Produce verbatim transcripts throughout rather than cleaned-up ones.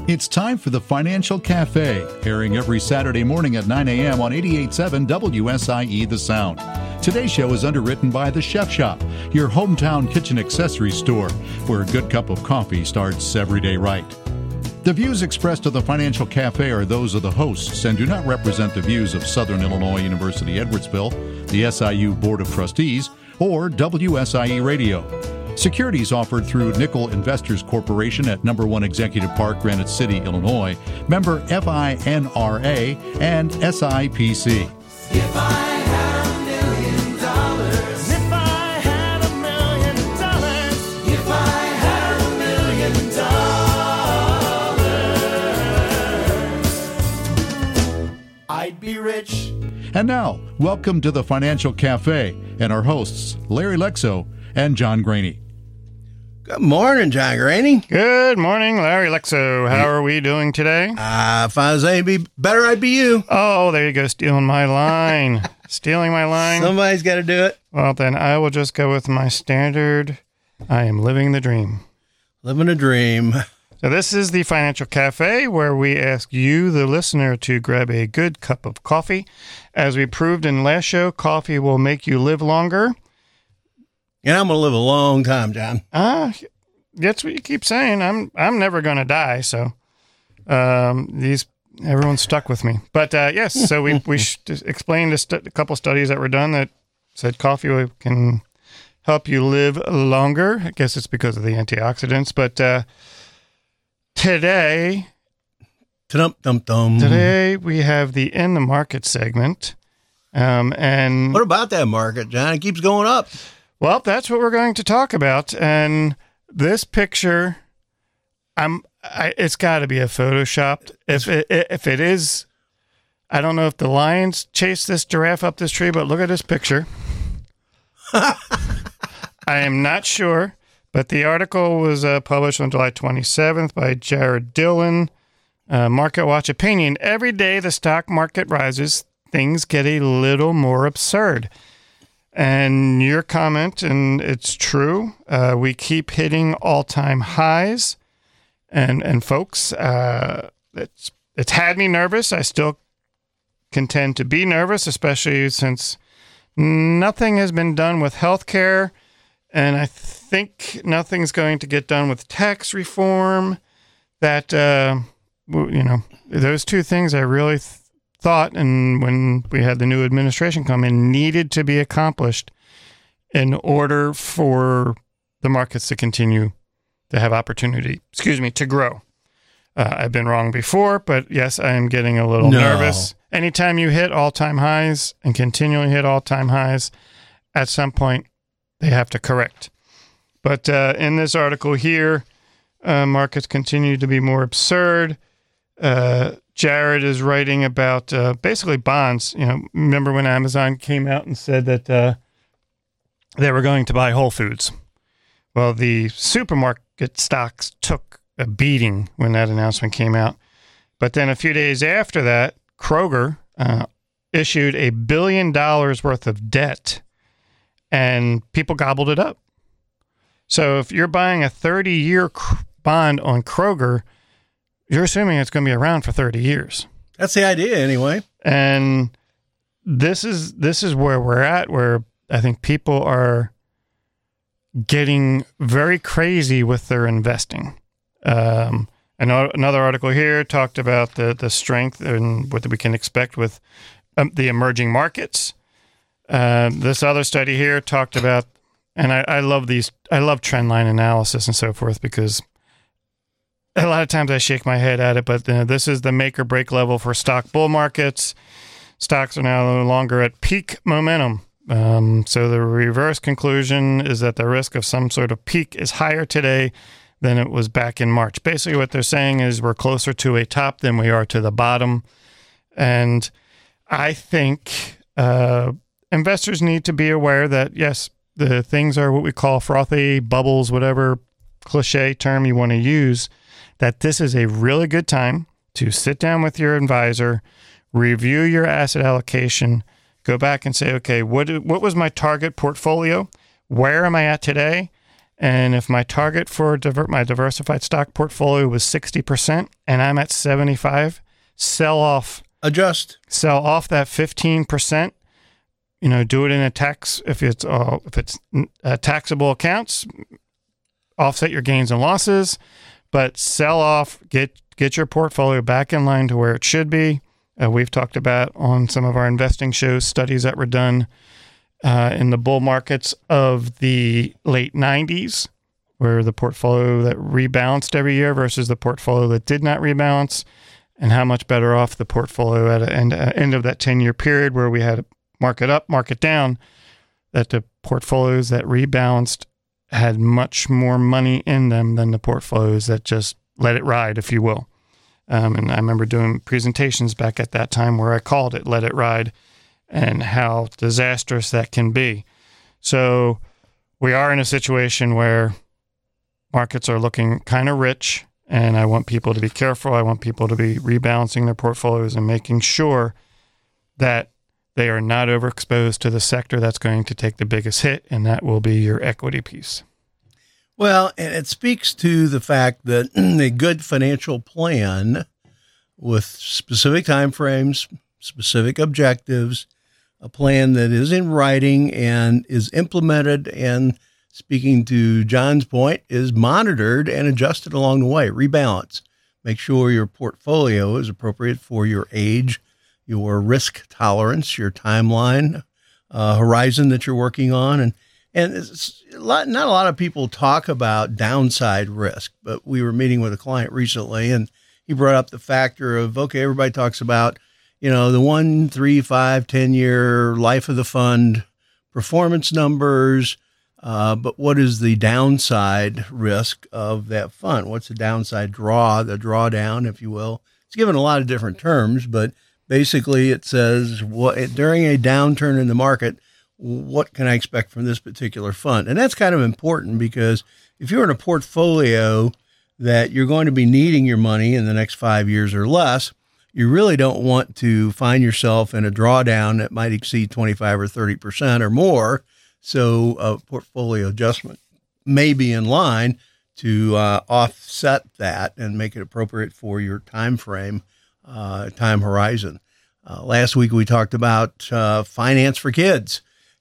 It's time for the Financial Cafe, airing every Saturday morning at nine a.m. on eighty-eight point seven W S I E The Sound. Today's show is underwritten by The Chef Shop, your hometown kitchen accessory store, where a good cup of coffee starts every day right. The views expressed of the Financial Cafe are those of the hosts and do not represent the views of Southern Illinois University Edwardsville, the S I U Board of Trustees, or W S I E Radio. Securities offered through Nickel Investors Corporation at Number One Executive Park, Granite City, Illinois, member F I N R A and S I P C. If I had a million dollars, if I had a million dollars, if I had a million dollars, I'd be rich. And now, welcome to the Financial Cafe and our hosts, Larry Lexo and John Graney. Good morning, John Graney. Good morning, Larry Lexo. How are we doing today? Uh, if I was A B better, I'd be you. Oh, there you go, stealing my line. Stealing my line. Somebody's got to do it. Well, then I will just go with my standard. I am living the dream. Living a dream. So this is the Financial Cafe, where we ask you, the listener, to grab a good cup of coffee. As we proved in last show, coffee will make you live longer. And I'm going to live a long time, John. Ah, uh, that's what you keep saying. I'm I'm never going to die, so um, these everyone's stuck with me. But uh, yes, so we we explained a, st- a couple studies that were done that said coffee can help you live longer. I guess it's because of the antioxidants. But uh, today, Dum-dum-dum. today we have the In the Market segment. Um, and what about that market, John? It keeps going up. Well, that's what we're going to talk about. And this picture, I'm, I, it's got to be a photoshopped. If it, if it is, I don't know if the lions chased this giraffe up this tree, but look at this picture. I am not sure, but the article was uh, published on July twenty-seventh by Jared Dillon. Uh, Market Watch opinion: every day the stock market rises, things get a little more absurd. And your comment, and it's true, uh, we keep hitting all-time highs. And, and folks, uh, it's, it's had me nervous. I still contend to be nervous, especially since nothing has been done with healthcare. And I think nothing's going to get done with tax reform. That, uh, you know, those two things I really th- thought, and when we had the new administration come in, needed to be accomplished in order for the markets to continue to have opportunity, excuse me, to grow. Uh, I've been wrong before, but yes, I am getting a little no. nervous. Anytime you hit all-time highs and continually hit all-time highs, at some point they have to correct. But uh, in this article here, uh, markets continue to be more absurd. Uh, Jared is writing about uh, basically bonds. You know, remember when Amazon came out and said that uh, they were going to buy Whole Foods? Well, the supermarket stocks took a beating when that announcement came out. But then a few days after that, Kroger uh, issued a billion dollars worth of debt, and people gobbled it up. So if you're buying a thirty-year cr- bond on Kroger, you're assuming it's going to be around for thirty years. That's the idea, anyway. And this is this is where we're at, where I think people are getting very crazy with their investing. Um, another article here talked about the, the strength and what we can expect with um, the emerging markets. Uh, this other study here talked about, and I, I love these, I love trend line analysis and so forth, because a lot of times I shake my head at it, but uh, this is the make or break level for stock bull markets. Stocks are now no longer at peak momentum. Um, so the reverse conclusion is that the risk of some sort of peak is higher today than it was back in March. Basically what they're saying is we're closer to a top than we are to the bottom. And I think uh, investors need to be aware that, yes, the things are what we call frothy, bubbles, whatever cliche term you want to use, that this is a really good time to sit down with your advisor, review your asset allocation, go back and say, okay, what what was my target portfolio? Where am I at today? And if my target for diver- my diversified stock portfolio was sixty percent and I'm at seventy-five, sell off, Adjust. sell off that fifteen percent. You know, do it in a tax if it's uh, if it's uh, taxable accounts. Offset your gains and losses, but sell off. Get get your portfolio back in line to where it should be. Uh, we've talked about on some of our investing shows studies that were done uh, in the bull markets of the late nineties, where the portfolio that rebalanced every year versus the portfolio that did not rebalance, and how much better off the portfolio at the end, uh, end of that ten-year period where we had market up, market down, that the portfolios that rebalanced had much more money in them than the portfolios that just let it ride, if you will. Um, and I remember doing presentations back at that time where I called it Let It Ride and how disastrous that can be. So we are in a situation where markets are looking kind of rich, and I want people to be careful. I want people to be rebalancing their portfolios and making sure that they are not overexposed to the sector that's going to take the biggest hit, and that will be your equity piece. Well, and it speaks to the fact that a good financial plan with specific timeframes, specific objectives, a plan that is in writing and is implemented and, speaking to John's point, is monitored and adjusted along the way. Rebalance. Make sure your portfolio is appropriate for your age, your risk tolerance, your timeline, uh, horizon that you're working on. And, and it's a lot, not a lot of people talk about downside risk, but we were meeting with a client recently and he brought up the factor of, okay, everybody talks about, you know, the one, three, five, ten year life of the fund performance numbers. Uh, but what is the downside risk of that fund? What's the downside draw, the drawdown, if you will? It's given a lot of different terms, but basically, it says what during a downturn in the market, what can I expect from this particular fund? And that's kind of important because if you're in a portfolio that you're going to be needing your money in the next five years or less, you really don't want to find yourself in a drawdown that might exceed twenty-five or thirty percent or more. So a portfolio adjustment may be in line to uh, offset that and make it appropriate for your time frame. Uh, time horizon. Uh, last week we talked about uh, finance for kids,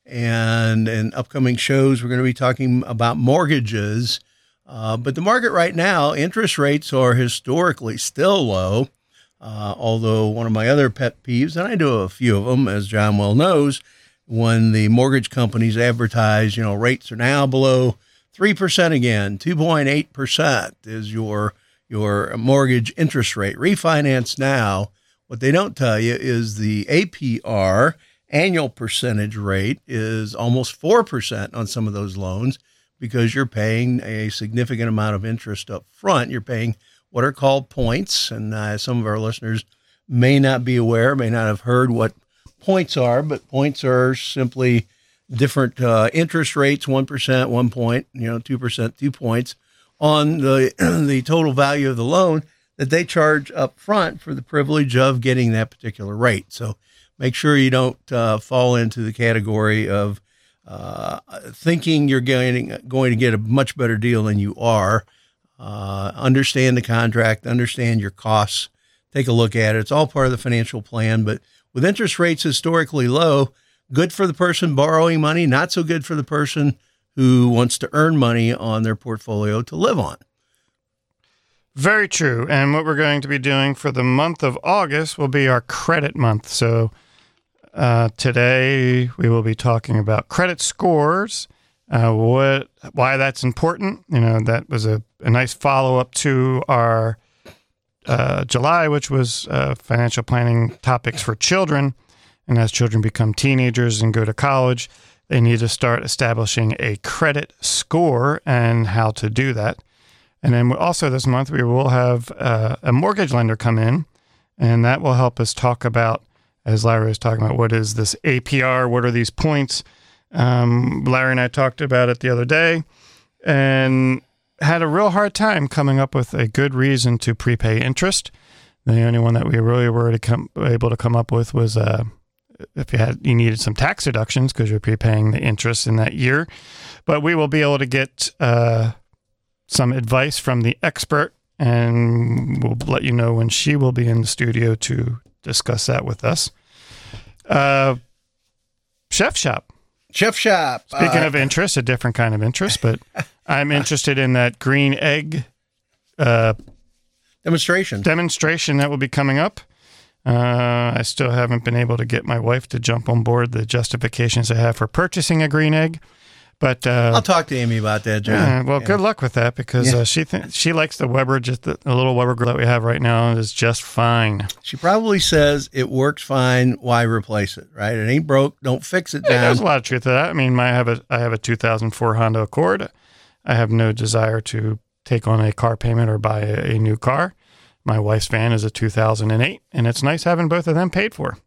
and in upcoming shows we're going to be talking about mortgages. Uh, but the market right now, interest rates are historically still low. Uh, although one of my other pet peeves, and I do a few of them, as John well knows, when the mortgage companies advertise, you know, rates are now below three percent again, two point eight percent is your your mortgage interest rate. Refinance now. What they don't tell you is the A P R, annual percentage rate, is almost four percent on some of those loans because you're paying a significant amount of interest up front. You're paying what are called points, and uh, some of our listeners may not be aware, may not have heard what points are, but points are simply different uh, interest rates, one percent, one point, you know, two percent, two points, on the the total value of the loan that they charge up front for the privilege of getting that particular rate. So make sure you don't uh, fall into the category of uh, thinking you're going, going to get a much better deal than you are. Uh, understand the contract, understand your costs, take a look at it. It's all part of the financial plan, but with interest rates historically low, good for the person borrowing money, not so good for the person who wants to earn money on their portfolio to live on. Very true. And what we're going to be doing for the month of August will be our credit month. So uh, today we will be talking about credit scores, uh, what, why that's important. You know, that was a, a nice follow-up to our uh, July, which was uh, financial planning topics for children. And as children become teenagers and go to college, they need to start establishing a credit score and how to do that. And then also this month, we will have uh, a mortgage lender come in, and that will help us talk about, as Larry was talking about, what is this A P R? What are these points? Um, Larry and I talked about it the other day and had a real hard time coming up with a good reason to prepay interest. The only one that we really were to come, able to come up with was uh, if you had you needed some tax deductions because you're prepaying the interest in that year. But we will be able to get uh, some advice from the expert, and we'll let you know when she will be in the studio to discuss that with us. Uh, Chef Shop. Chef Shop. Speaking uh, of interest, a different kind of interest, but I'm interested in that green egg uh, demonstration. demonstration that will be coming up. Uh, I still haven't been able to get my wife to jump on board the justifications I have for purchasing a green egg. But uh, I'll talk to Amy about that, John. yeah, well, Yeah. good luck with that because Yeah. uh, she th- she likes the Weber, just the, the little Weber grill that we have right now is just fine. She probably says it works fine. Why replace it? Right? It ain't broke. Don't fix it, Yeah, John. there's a lot of truth to that. I mean, my, I have a I have a two thousand four Honda Accord. I have no desire to take on a car payment or buy a, a new car. My wife's van is a two thousand eight, and it's nice having both of them paid for.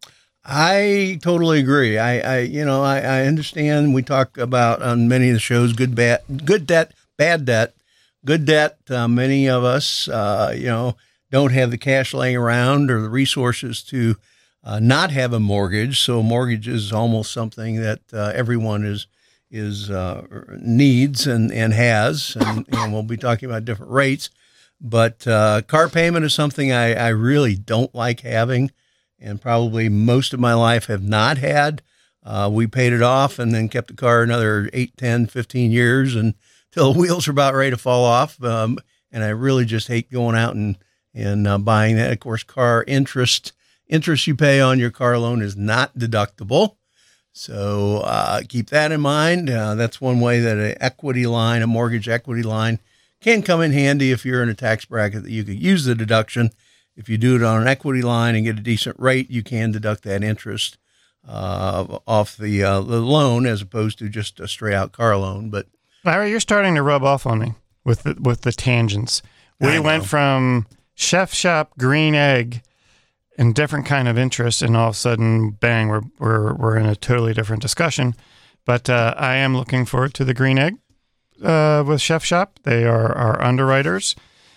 I totally agree. I, I you know, I, I understand. We talk about on many of the shows good, bad, good debt, bad debt, good debt. Uh, many of us, uh, you know, don't have the cash laying around or the resources to uh, not have a mortgage. So a mortgage is almost something that uh, everyone is is uh, needs and, and has, and, and we'll be talking about different rates. But uh, car payment is something I, I really don't like having, and probably most of my life have not had. Uh, we paid it off and then kept the car another eight, ten, fifteen years until the wheels are about ready to fall off. Um, and I really just hate going out and, and uh, buying that. Of course, car interest, interest you pay on your car loan is not deductible. So uh, keep that in mind. Uh, that's one way that an equity line, a mortgage equity line, can come in handy if you're in a tax bracket that you could use the deduction. If you do it on an equity line and get a decent rate, you can deduct that interest uh, off the, uh, the loan as opposed to just a straight out car loan. But Larry, you're starting to rub off on me with the, with the tangents. We I went know. from Chef Shop green egg and different kind of interest, and all of a sudden, bang, we're we're we're in a totally different discussion. But uh, I am looking forward to the green egg uh, with Chef Shop. They are our underwriters,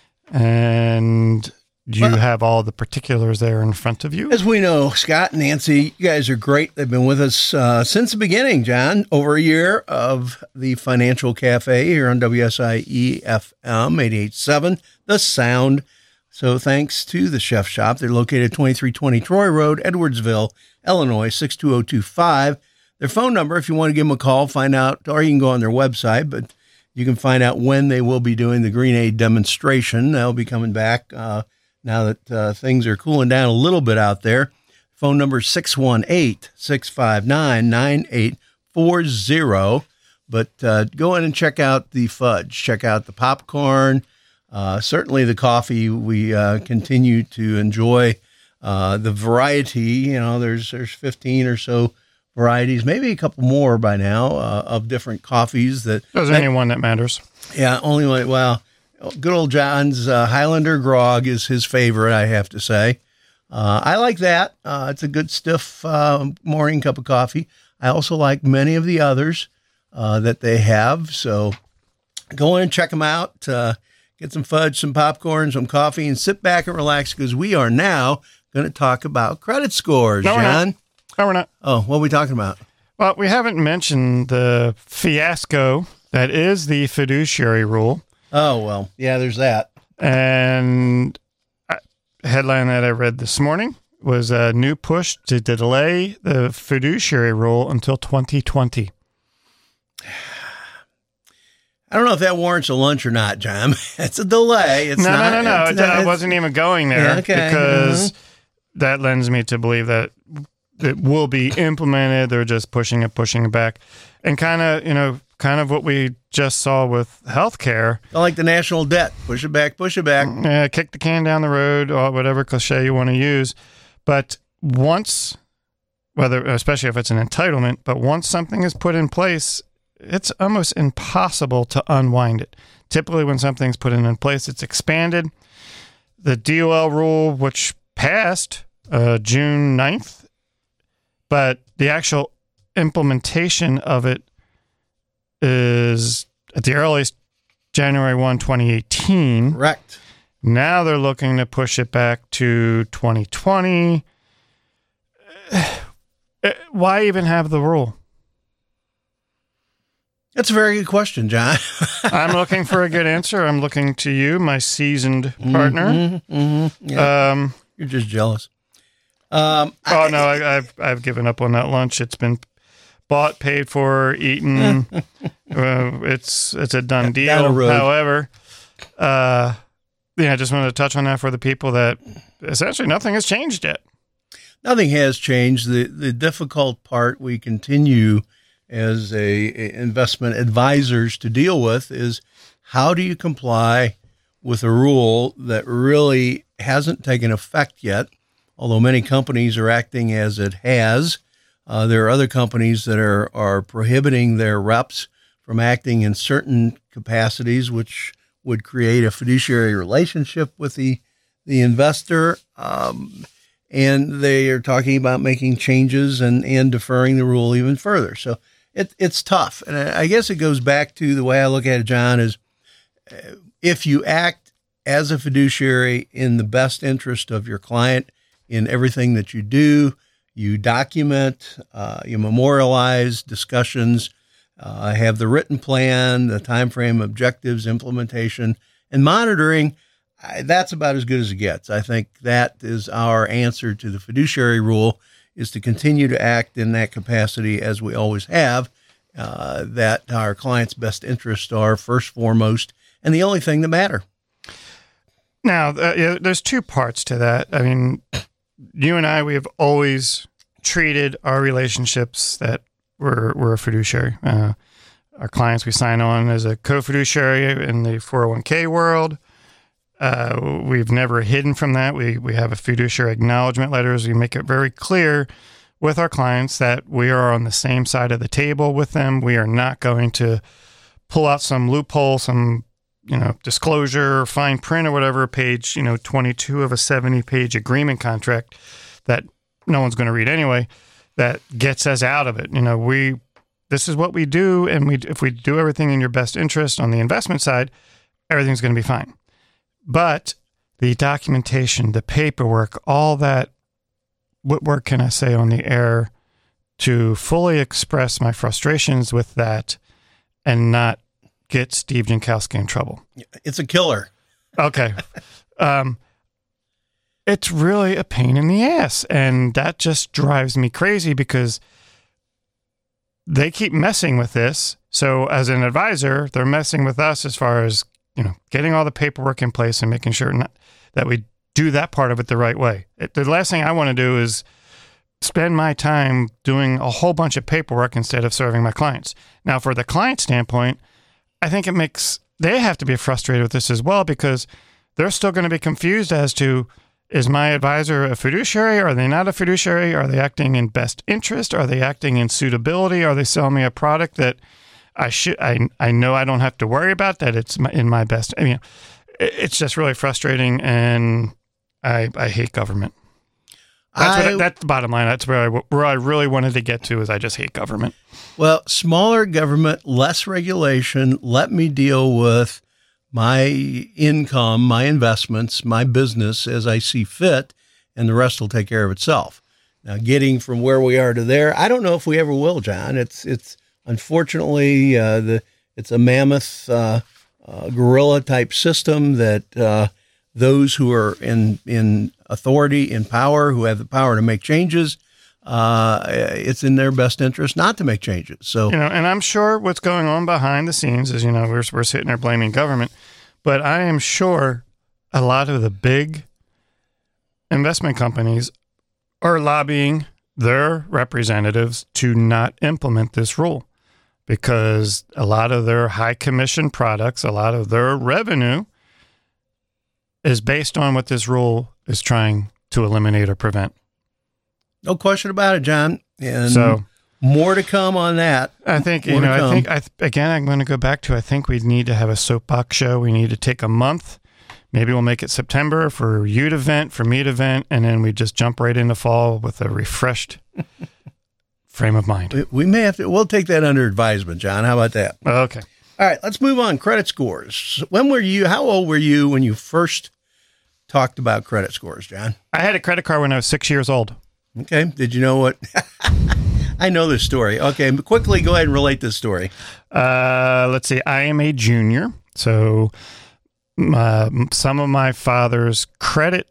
and you Well- have all the particulars there in front of you. as we know, Scott and Nancy, you guys are great. They've been with us uh, since the beginning, John, over a year of the Financial Cafe here on W S I E F M eighty-eight point seven, The Sound. So thanks to the Chef Shop. They're located at twenty-three twenty Troy Road, Edwardsville, Illinois, six two zero two five. Their phone number, if you want to give them a call, find out, or you can go on their website, but you can find out when they will be doing the Green Aid demonstration. They'll be coming back uh, now that uh, things are cooling down a little bit out there. Phone number is six one eight, six five nine, nine eight four zero. But uh, go in and check out the fudge. Check out the popcorn. Uh, certainly the coffee. We uh, continue to enjoy uh, the variety. You know, there's there's fifteen or so varieties, maybe a couple more by now, uh, of different coffees that There's only one that matters. yeah, only like, well, good old John's uh, Highlander Grog is his favorite, I have to say. Uh, I like that. Uh, it's a good stiff uh, morning cup of coffee. I also like many of the others uh, that they have. So go in and check them out. Uh, get some fudge, some popcorn, some coffee, and sit back and relax because we are now going to talk about credit scores, No, we're not. John. No, we're not. Oh, what are we talking about? Well, we haven't mentioned the fiasco that is the fiduciary rule. Oh, well, yeah, there's that. And a headline that I read this morning was a new push to delay the fiduciary rule until twenty twenty. I don't know if that warrants a lunch or not, John. It's a delay. It's no, not, no, no, no, it's no. not- I wasn't even going there Yeah, okay. because that lends me to believe that it will be implemented. They're just pushing it, pushing it back. And kind of, you know, kind of what we just saw with healthcare. I like the national debt. Push it back, push it back. Uh, kick the can down the road, or whatever cliche you want to use. But once, whether, especially if it's an entitlement, but once something is put in place, it's almost impossible to unwind it. Typically, when something's put in place, it's expanded. The D O L rule, which passed uh, June ninth, but the actual implementation of it is at the earliest January first, twenty eighteen. Correct. Now they're looking to push it back to twenty twenty. Uh, Why even have the rule? That's a very good question, John. I'm looking for a good answer. I'm looking to you, my seasoned partner. Mm-hmm, mm-hmm, yeah. Um, You're just jealous. Um, oh I- no, I, I've I've given up on that lunch. It's been bought, paid for, eaten. uh, it's it's a done deal. Down the road. However, uh, yeah, I just wanted to touch on that for the people that essentially nothing has changed yet. Nothing has changed. The the difficult part we continue as a, a investment advisors to deal with is how do you comply with a rule that really hasn't taken effect yet, although many companies are acting as it has. Uh, there are other companies that are, are prohibiting their reps from acting in certain capacities, which would create a fiduciary relationship with the, the investor. Um, and they are talking about making changes and, and deferring the rule even further. So it, it's tough. And I, I guess it goes back to the way I look at it, John, is uh, if you act as a fiduciary in the best interest of your client in everything that you do, you document, uh, you memorialize discussions, uh, have the written plan, the time frame, objectives, implementation, and monitoring. I, that's about as good as it gets. I think that is our answer to the fiduciary rule, is to continue to act in that capacity as we always have, uh, that our clients' best interests are first, foremost, and the only thing that matter. Now, uh, yeah, there's two parts to that. I mean, you and I, we have always treated our relationships that we're, we're a fiduciary. Uh, our clients we sign on as a co-fiduciary in the four oh one k world. Uh, we've never hidden from that. We we have a fiduciary acknowledgement letters. We make it very clear with our clients that we are on the same side of the table with them. We are not going to pull out some loophole, some you know disclosure, fine print or whatever, page you know twenty-two of a seventy page agreement contract that no one's going to read anyway. That gets us out of it. You know we this is what we do, and we if we do everything in your best interest on the investment side, everything's going to be fine. But the documentation, the paperwork, all that, what word can I say on the air to fully express my frustrations with that and not get Steve Jankowski in trouble? It's a killer. Okay. um, it's really a pain in the ass. And that just drives me crazy because they keep messing with this. So as an advisor, they're messing with us as far as you know, getting all the paperwork in place and making sure not, that we do that part of it the right way. It, the last thing I want to do is spend my time doing a whole bunch of paperwork instead of serving my clients. Now, for the client standpoint, I think it makes, they have to be frustrated with this as well because they're still going to be confused as to, is my advisor a fiduciary? Are they not a fiduciary? Are they acting in best interest? Are they acting in suitability? Are they selling me a product that I should, I, I know I don't have to worry about that. It's my, in my best. I mean, it's just really frustrating, and I, I hate government. That's, I, what, that's the bottom line. That's where I, where I really wanted to get to is I just hate government. Well, smaller government, less regulation. Let me deal with my income, my investments, my business as I see fit, and the rest will take care of itself. Now, getting from where we are to there, I don't know if we ever will, John. It's, it's, Unfortunately, uh, the it's a mammoth uh, uh, gorilla type system that uh, those who are in in authority, in power, who have the power to make changes, uh, it's in their best interest not to make changes. So you know, and I'm sure what's going on behind the scenes is you know we're we're sitting there blaming government, but I am sure a lot of the big investment companies are lobbying their representatives to not implement this rule. Because a lot of their high commission products, a lot of their revenue is based on what this rule is trying to eliminate or prevent. No question about it, John. And so more to come on that. I think, more you know, I come. think, I again, I'm going to go back to, I think we need to have a soapbox show. We need to take a month. Maybe we'll make it September for you to vent, for me to vent, and then we just jump right into fall with a refreshed frame of mind. We, we may have to, we'll take that under advisement, John. How about that? Okay. All right, let's move on. Credit scores. When were you, how old were you when you first talked about credit scores, John? I had a credit card when I was six years old. Okay. Did you know what, I know this story. Okay, but quickly go ahead and relate this story. Uh, let's see. I am a junior, so uh, some of my father's credit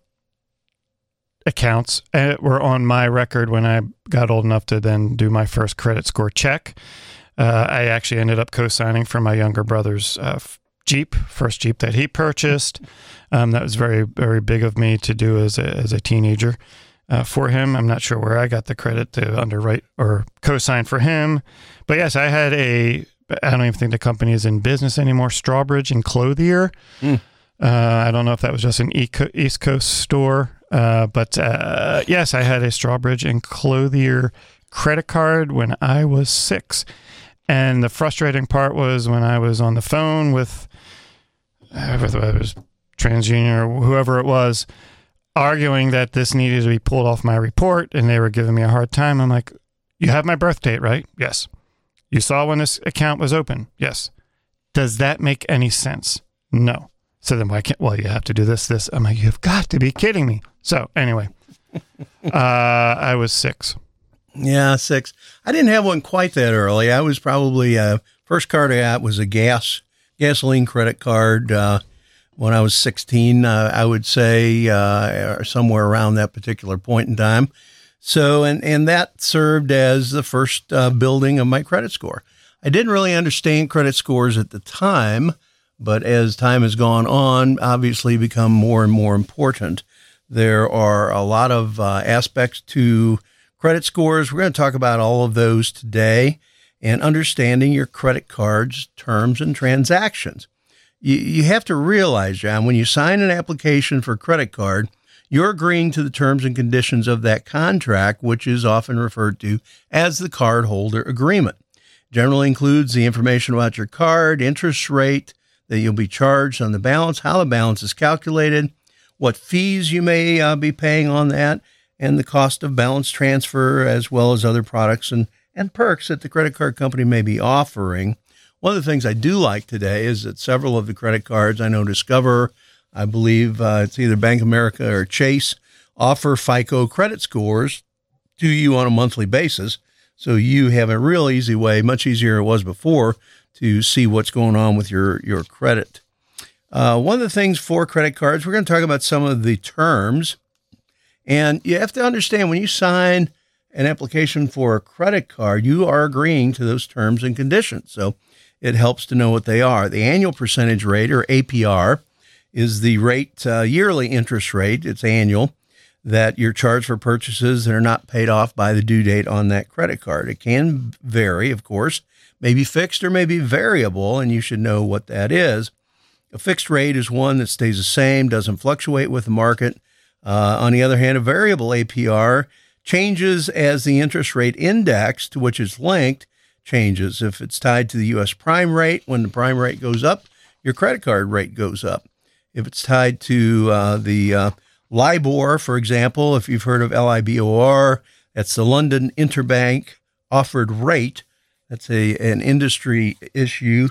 accounts uh, were on my record when I got old enough to then do my first credit score check. Uh, I actually ended up co-signing for my younger brother's uh, Jeep, first Jeep that he purchased. Um, that was very, very big of me to do as a, as a teenager uh, for him. I'm not sure where I got the credit to underwrite or co-sign for him. But yes, I had a, I don't even think the company is in business anymore, Strawbridge and Clothier. Mm. Uh, I don't know if that was just an East Coast store. Uh, but uh, yes, I had a Strawbridge and Clothier credit card when I was six. And the frustrating part was when I was on the phone with, uh, whether it was TransUnion or whoever it was, arguing that this needed to be pulled off my report, and they were giving me a hard time. I'm like, you have my birth date, right? Yes. You saw when this account was open? Yes. Does that make any sense? No. So then why can't, well, you have to do this, this. I'm like, you've got to be kidding me. So anyway, uh, I was six. Yeah, six. I didn't have one quite that early. I was probably, uh, first card I got was a gas, gasoline credit card. Uh, when I was sixteen, uh, I would say, uh, or somewhere around that particular point in time. So, and, and that served as the first, uh, building of my credit score. I didn't really understand credit scores at the time, but as time has gone on, obviously become more and more important. There are a lot of uh, aspects to credit scores. We're going to talk about all of those today and understanding your credit card's terms and transactions. You, you have to realize, John, when you sign an application for a credit card, you're agreeing to the terms and conditions of that contract, which is often referred to as the cardholder agreement. Generally includes the information about your card, interest rate that you'll be charged on the balance, how the balance is calculated, what fees you may uh, be paying on that, and the cost of balance transfer, as well as other products and, and perks that the credit card company may be offering. One of the things I do like today is that several of the credit cards, I know Discover, I believe uh, it's either Bank of America or Chase, offer FICO credit scores to you on a monthly basis. So you have a real easy way, much easier than it was before, to see what's going on with your, your credit. Uh, one of the things for credit cards, we're going to talk about some of the terms. And you have to understand when you sign an application for a credit card, you are agreeing to those terms and conditions. So it helps to know what they are. The annual percentage rate, or A P R, is the rate, uh, yearly interest rate, it's annual, that you're charged for purchases that are not paid off by the due date on that credit card. It can vary, of course, maybe fixed or maybe variable, and you should know what that is. A fixed rate is one that stays the same, doesn't fluctuate with the market. Uh, on the other hand, a variable A P R changes as the interest rate index to which it's linked changes. If it's tied to the U S prime rate, when the prime rate goes up, your credit card rate goes up. If it's tied to uh, the uh, LIBOR, for example, if you've heard of L I B O R, that's the London Interbank Offered Rate. That's a an industry issue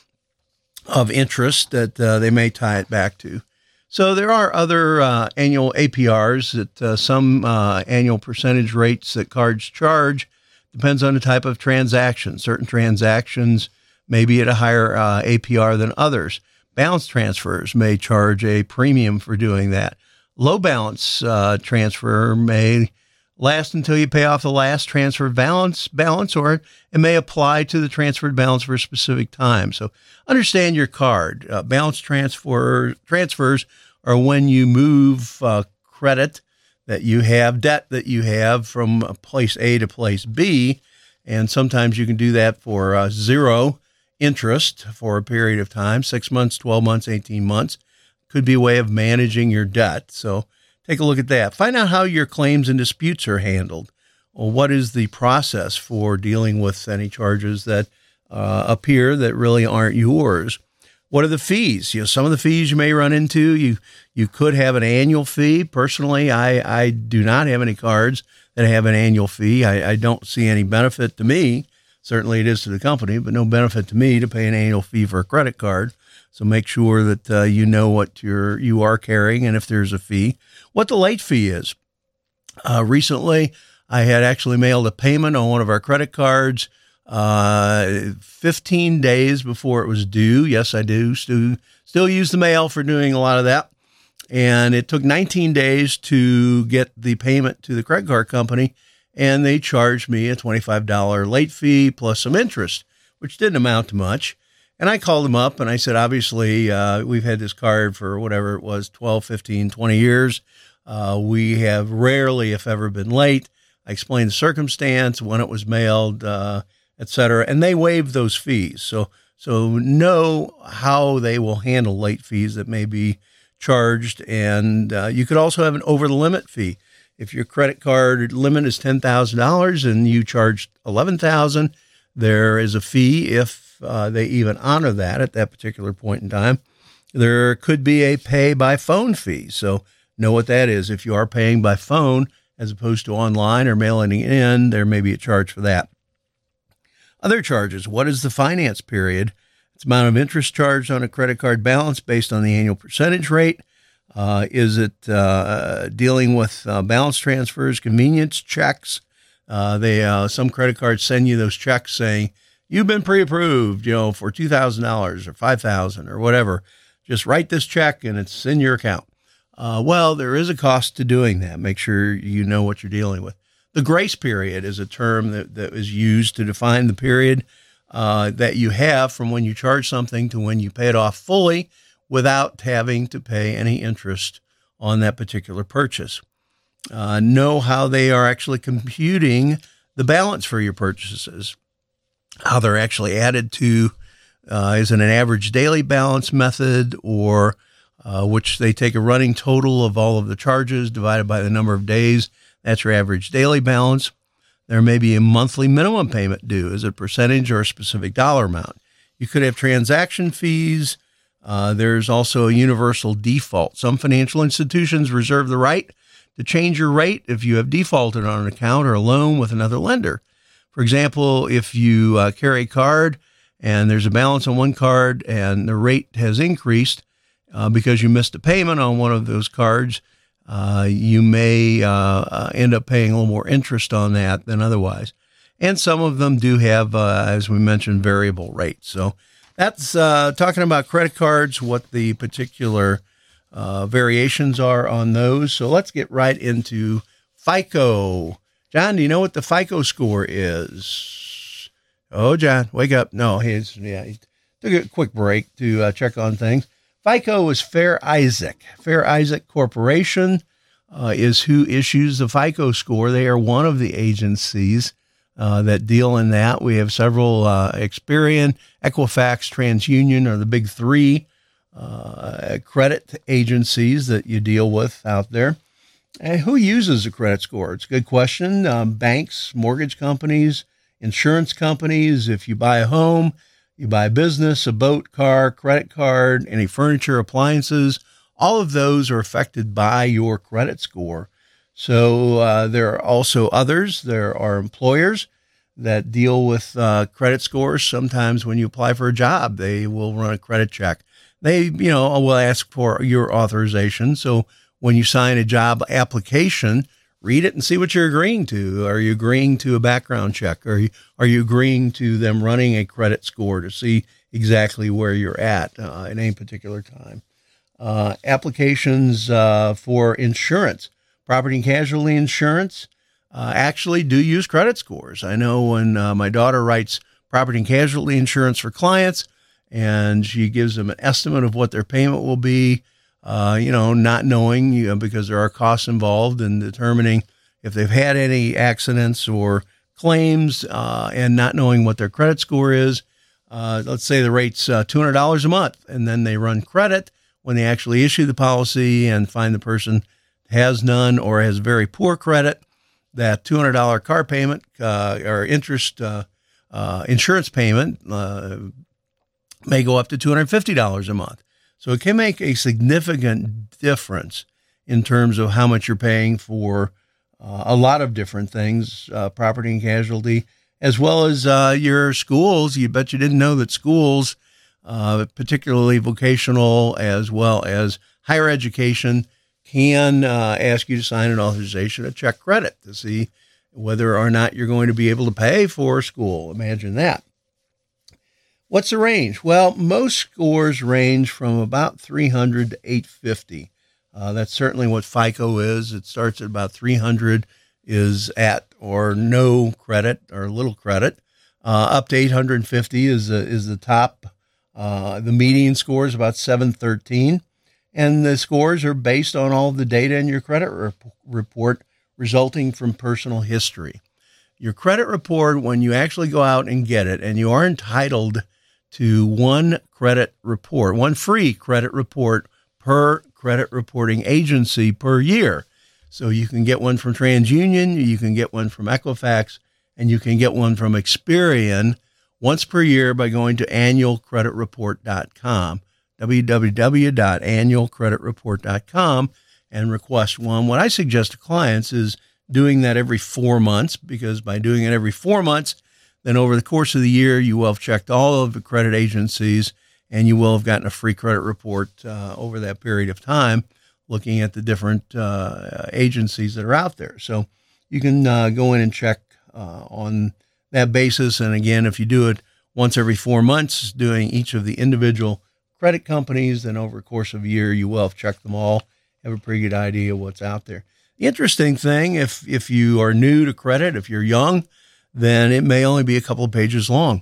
of interest that uh, they may tie it back to. So there are other uh, annual A P Rs that uh, some uh, annual percentage rates that cards charge. Depends on the type of transaction. Certain transactions may be at a higher uh, A P R than others. Balance transfers may charge a premium for doing that. Low balance uh, transfer may last until you pay off the last transfer balance, balance, or it may apply to the transferred balance for a specific time. So understand your card. Uh, balance transfer transfers are when you move uh, credit that you have, debt that you have from place A to place B, and sometimes you can do that for uh, zero interest for a period of time, six months, twelve months, eighteen months. Could be a way of managing your debt. So take a look at that. Find out how your claims and disputes are handled. Well, what is the process for dealing with any charges that uh, appear that really aren't yours? What are the fees? You know, some of the fees you may run into, you you could have an annual fee. Personally, I, I do not have any cards that have an annual fee. I, I don't see any benefit to me. Certainly it is to the company, but no benefit to me to pay an annual fee for a credit card. So make sure that uh, you know what you're, you are carrying and if there's a fee, what the late fee is. Uh, recently, I had actually mailed a payment on one of our credit cards uh, fifteen days before it was due. Yes, I do still, still use the mail for doing a lot of that. And it took nineteen days to get the payment to the credit card company, and they charged me a twenty-five dollars late fee plus some interest, which didn't amount to much. And I called them up and I said, obviously, uh, we've had this card for whatever it was, twelve, fifteen, twenty years. Uh, we have rarely, if ever, been late. I explained the circumstance, when it was mailed, uh, et cetera, and they waived those fees. So, so know how they will handle late fees that may be charged. And uh, you could also have an over the limit fee. If your credit card limit is ten thousand dollars and you charged eleven thousand dollars, there is a fee if uh, they even honor that at that particular point in time. There could be a pay by phone fee. So know what that is. If you are paying by phone as opposed to online or mailing it in, there may be a charge for that. Other charges. What is the finance period? It's the amount of interest charged on a credit card balance based on the annual percentage rate. Uh, is it uh, dealing with uh, balance transfers, convenience checks? Uh, they uh, some credit cards send you those checks saying you've been pre-approved, you know, for two thousand dollars or five thousand dollars or whatever. Just write this check and it's in your account. Uh, well, there is a cost to doing that. Make sure you know what you're dealing with. The grace period is a term that, that is used to define the period uh, that you have from when you charge something to when you pay it off fully without having to pay any interest on that particular purchase. Uh, know how they are actually computing the balance for your purchases, how they're actually added to, uh, is it an average daily balance method, or uh, which they take a running total of all of the charges divided by the number of days. That's your average daily balance. There may be a monthly minimum payment due. Is it a percentage or a specific dollar amount? You could have transaction fees. Uh, there's also a universal default. Some financial institutions reserve the right to change your rate if you have defaulted on an account or a loan with another lender. For example, if you uh, carry a card and there's a balance on one card and the rate has increased uh, because you missed a payment on one of those cards, uh, you may uh, uh, end up paying a little more interest on that than otherwise. And some of them do have, uh, as we mentioned, variable rates. So that's uh, talking about credit cards, what the particular uh, variations are on those. So let's get right into FICO. John, do you know what the FICO score is? Oh, John, wake up. No, he's, yeah, he took a quick break to uh, check on things. FICO is Fair Isaac. Fair Isaac Corporation uh, is who issues the FICO score. They are one of the agencies uh, that deal in that. We have several, uh, Experian, Equifax, TransUnion are the big three uh, credit agencies that you deal with out there. And who uses a credit score? It's a good question. Um, banks, mortgage companies, insurance companies. If you buy a home, you buy a business, a boat, car, credit card, any furniture, appliances, all of those are affected by your credit score. So uh, there are also others. There are employers that deal with uh, credit scores. Sometimes when you apply for a job, they will run a credit check. They, you know, will ask for your authorization. So when you sign a job application, read it and see what you're agreeing to. Are you agreeing to a background check? Are you, are you agreeing to them running a credit score to see exactly where you're at uh, at any particular time? Uh, applications uh, for insurance, property and casualty insurance, uh, actually do use credit scores. I know when uh, my daughter writes property and casualty insurance for clients and she gives them an estimate of what their payment will be, Uh, you know, not knowing, you know, because there are costs involved in determining if they've had any accidents or claims uh, and not knowing what their credit score is. Uh, let's say the rate's uh, two hundred dollars a month, and then they run credit when they actually issue the policy and find the person has none or has very poor credit. That two hundred dollars car payment uh, or interest uh, uh, insurance payment uh, may go up to two hundred fifty dollars a month. So it can make a significant difference in terms of how much you're paying for uh, a lot of different things, uh, property and casualty, as well as uh, your schools. You bet you didn't know that schools, uh, particularly vocational as well as higher education, can uh, ask you to sign an authorization to check credit to see whether or not you're going to be able to pay for school. Imagine that. What's the range? Well, most scores range from about three hundred to eight fifty. Uh, that's certainly what FICO is. It starts at about three hundred, is at or no credit or little credit. Uh, up to eight hundred fifty is uh, is the top. Uh, the median score is about seven thirteen, and the scores are based on all the data in your credit rep- report resulting from personal history. Your credit report, when you actually go out and get it, and you are entitled to one credit report, one free credit report per credit reporting agency per year. So you can get one from TransUnion, you can get one from Equifax, and you can get one from Experian once per year by going to annual credit report dot com, w w w dot annual credit report dot com, and request one. What I suggest to clients is doing that every four months, because by doing it every four months, then over the course of the year, you will have checked all of the credit agencies and you will have gotten a free credit report uh, over that period of time, looking at the different uh, agencies that are out there. So you can uh, go in and check uh, on that basis. And again, if you do it once every four months, doing each of the individual credit companies, then over the course of a year, you will have checked them all, have a pretty good idea of what's out there. The interesting thing, if if you are new to credit, if you're young, then it may only be a couple of pages long.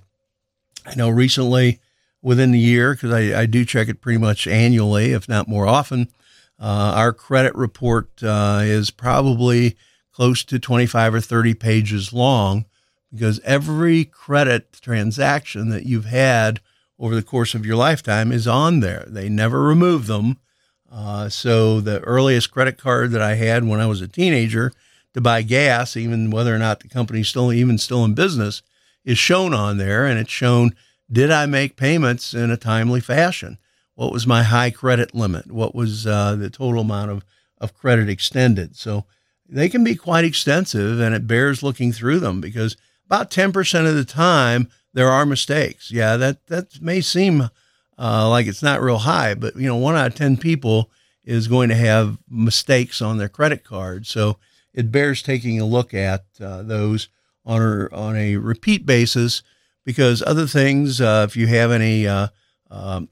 I know recently, within the year, because I, I do check it pretty much annually, if not more often, uh, our credit report uh, is probably close to twenty-five or thirty pages long, because every credit transaction that you've had over the course of your lifetime is on there. They never remove them. Uh, so the earliest credit card that I had when I was a teenager to buy gas, even whether or not the company's still even still in business, is shown on there. And it's shown, did I make payments in a timely fashion? What was my high credit limit? What was uh, the total amount of, of credit extended? So they can be quite extensive, and it bears looking through them, because about ten percent of the time there are mistakes. Yeah, that, that may seem uh, like it's not real high, but you know, one out of ten people is going to have mistakes on their credit card. So it bears taking a look at uh, those on a, on a repeat basis, because other things, uh, if you have any uh, um,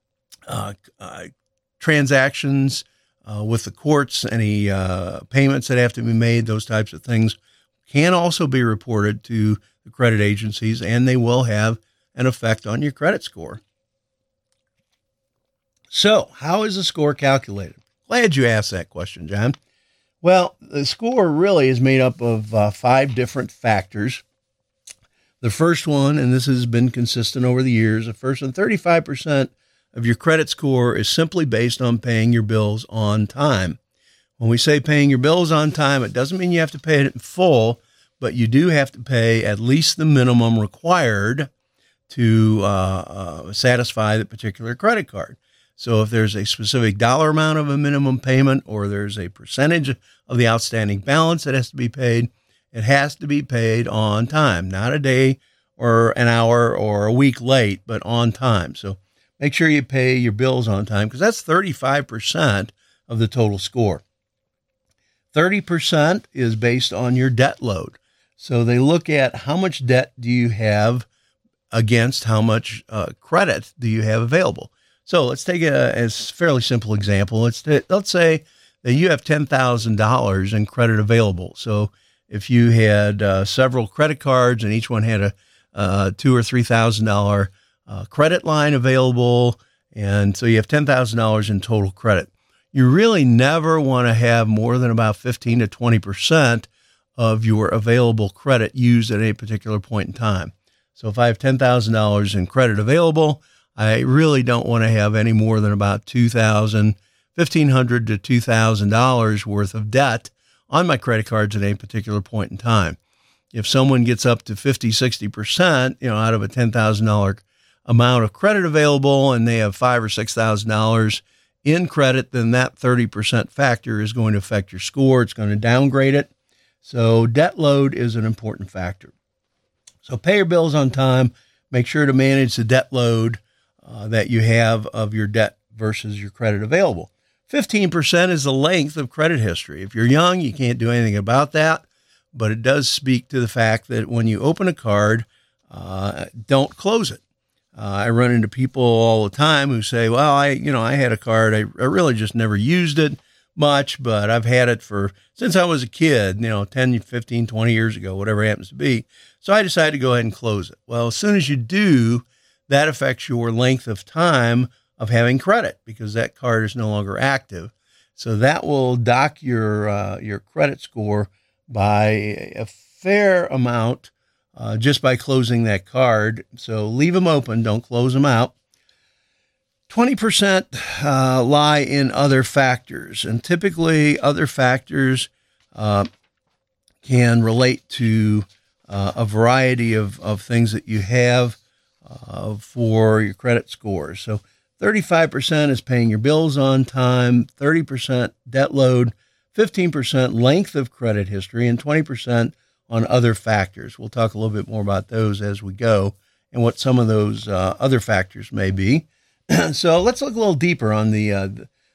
uh, uh, transactions uh, with the courts, any uh, payments that have to be made, those types of things can also be reported to the credit agencies, and they will have an effect on your credit score. So how is the score calculated? Glad you asked that question, John. Well, the score really is made up of uh, five different factors. The first one, and this has been consistent over the years, the first one, thirty-five percent of your credit score is simply based on paying your bills on time. When we say paying your bills on time, it doesn't mean you have to pay it in full, but you do have to pay at least the minimum required to uh, uh, satisfy the particular credit card. So if there's a specific dollar amount of a minimum payment, or there's a percentage of the outstanding balance that has to be paid, it has to be paid on time, not a day or an hour or a week late, but on time. So make sure you pay your bills on time, because that's thirty-five percent of the total score. thirty percent is based on your debt load. So they look at how much debt do you have against how much uh, credit do you have available. So let's take a, a fairly simple example. Let's t- let's say that you have ten thousand dollars in credit available. So if you had uh, several credit cards and each one had a uh, two or three thousand dollar uh, credit line available, and so you have ten thousand dollars in total credit, you really never want to have more than about fifteen to twenty percent of your available credit used at any particular point in time. So if I have ten thousand dollars in credit available, I really don't want to have any more than about two thousand dollars, fifteen hundred dollars to two thousand dollars worth of debt on my credit cards at any particular point in time. If someone gets up to fifty, sixty percent, you know, out of a ten thousand dollars amount of credit available, and they have five thousand dollars or six thousand dollars in credit, then that thirty percent factor is going to affect your score. It's going to downgrade it. So debt load is an important factor. So pay your bills on time. Make sure to manage the debt load Uh, that you have of your debt versus your credit available. fifteen percent is the length of credit history. If you're young, you can't do anything about that, but it does speak to the fact that when you open a card, uh, don't close it. Uh, I run into people all the time who say, well, I, you know, I had a card. I, I really just never used it much, but I've had it for, since I was a kid, you know, ten, fifteen, twenty years ago, whatever it happens to be. So I decided to go ahead and close it. Well, as soon as you do, that affects your length of time of having credit because that card is no longer active. So that will dock your, uh, your credit score by a fair amount uh, just by closing that card. So leave them open. Don't close them out. twenty percent uh, lie in other factors. And typically other factors uh, can relate to uh, a variety of, of things that you have uh, for your credit scores. So thirty-five percent is paying your bills on time, thirty percent debt load, fifteen percent length of credit history, and twenty percent on other factors. We'll talk a little bit more about those as we go and what some of those uh, other factors may be. So let's look a little deeper on the, uh,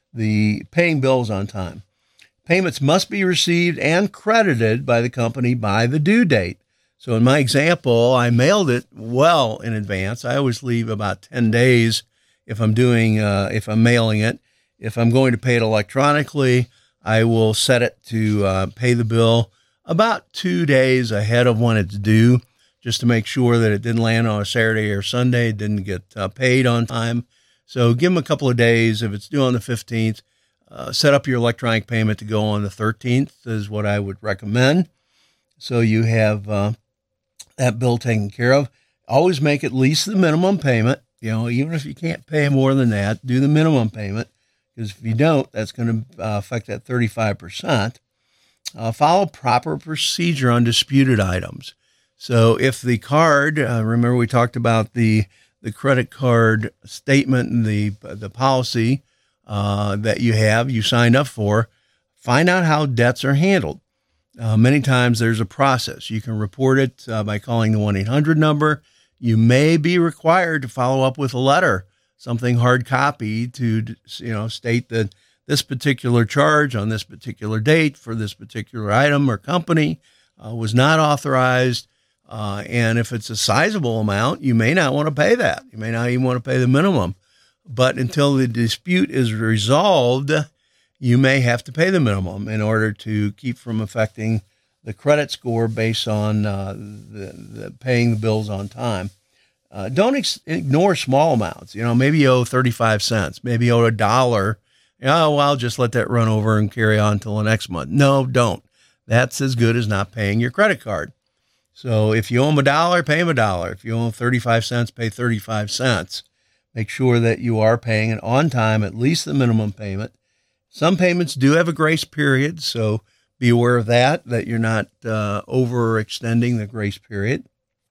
the paying bills on time. Payments must be received and credited by the company by the due date. So in my example, I mailed it well in advance. I always leave about ten days if I'm doing, uh, if I'm mailing it. If I'm going to pay it electronically, I will set it to uh, pay the bill about two days ahead of when it's due, just to make sure that it didn't land on a Saturday or Sunday, it didn't get uh, paid on time. So give them a couple of days. If it's due on the fifteenth, uh, set up your electronic payment to go on the thirteenth is what I would recommend. So you have uh, that bill taken care of. Always make at least the minimum payment. You know, even if you can't pay more than that, do the minimum payment. Because if you don't, that's going to uh, affect that thirty-five percent. Uh, follow proper procedure on disputed items. So if the card, uh, remember we talked about the the credit card statement and the the policy uh, that you have, you signed up for, find out how debts are handled. Uh, many times there's a process. You can report it uh, by calling the one eight hundred number. You may be required to follow up with a letter, something hard copy to, you know, state that this particular charge on this particular date for this particular item or company uh, was not authorized. Uh, and if it's a sizable amount, you may not want to pay that. You may not even want to pay the minimum. But until the dispute is resolved, you may have to pay the minimum in order to keep from affecting the credit score based on uh, the, the paying the bills on time. Uh, don't ex- ignore small amounts. You know, maybe you owe thirty-five cents, maybe you owe a dollar. Oh, well, I'll just let that run over and carry on till the next month. No, don't. That's as good as not paying your credit card. So if you owe them a dollar, pay them a dollar. If you owe them thirty-five cents, pay thirty-five cents. Make sure that you are paying it on time, at least the minimum payment. Some payments do have a grace period, so be aware of that, that you're not uh, overextending the grace period.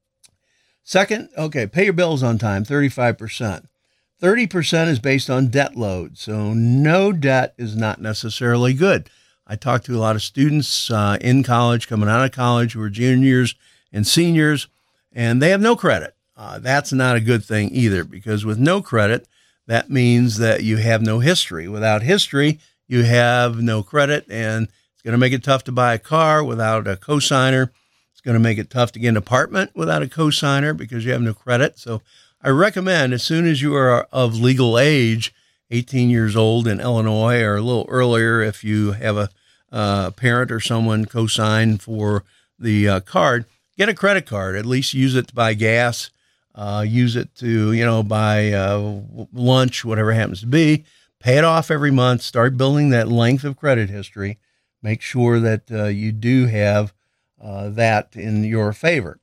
Second, okay, pay your bills on time, thirty-five percent. thirty percent is based on debt load, so no debt is not necessarily good. I talk to a lot of students uh, in college, coming out of college, who are juniors and seniors, and they have no credit. Uh, that's not a good thing either, because with no credit, that means that you have no history. Without history, you have no credit, and it's going to make it tough to buy a car without a cosigner. It's going to make it tough to get an apartment without a cosigner because you have no credit. So I recommend as soon as you are of legal age, eighteen years old in Illinois, or a little earlier if you have a uh, parent or someone co-sign for the uh, card, get a credit card. At least use it to buy gas, uh, use it to, you know, buy uh, lunch, whatever it happens to be. Pay it off every month. Start building that length of credit history. Make sure that uh, you do have uh, that in your favor.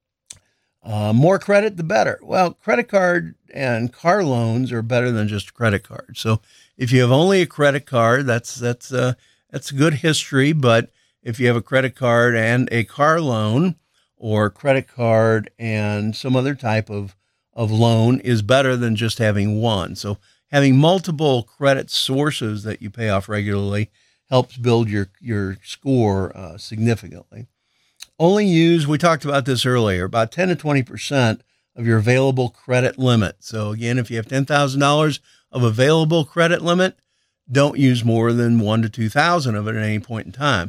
Uh, more credit, the better. Well, credit card and car loans are better than just a credit card. So if you have only a credit card, that's that's uh, that's good history. But if you have a credit card and a car loan, or credit card and some other type of, of loan, is better than just having one. So having multiple credit sources that you pay off regularly helps build your, your score uh, significantly. Only use, we talked about this earlier, about ten to twenty percent of your available credit limit. So again, if you have ten thousand dollars of available credit limit, don't use more than one to two thousand of it at any point in time.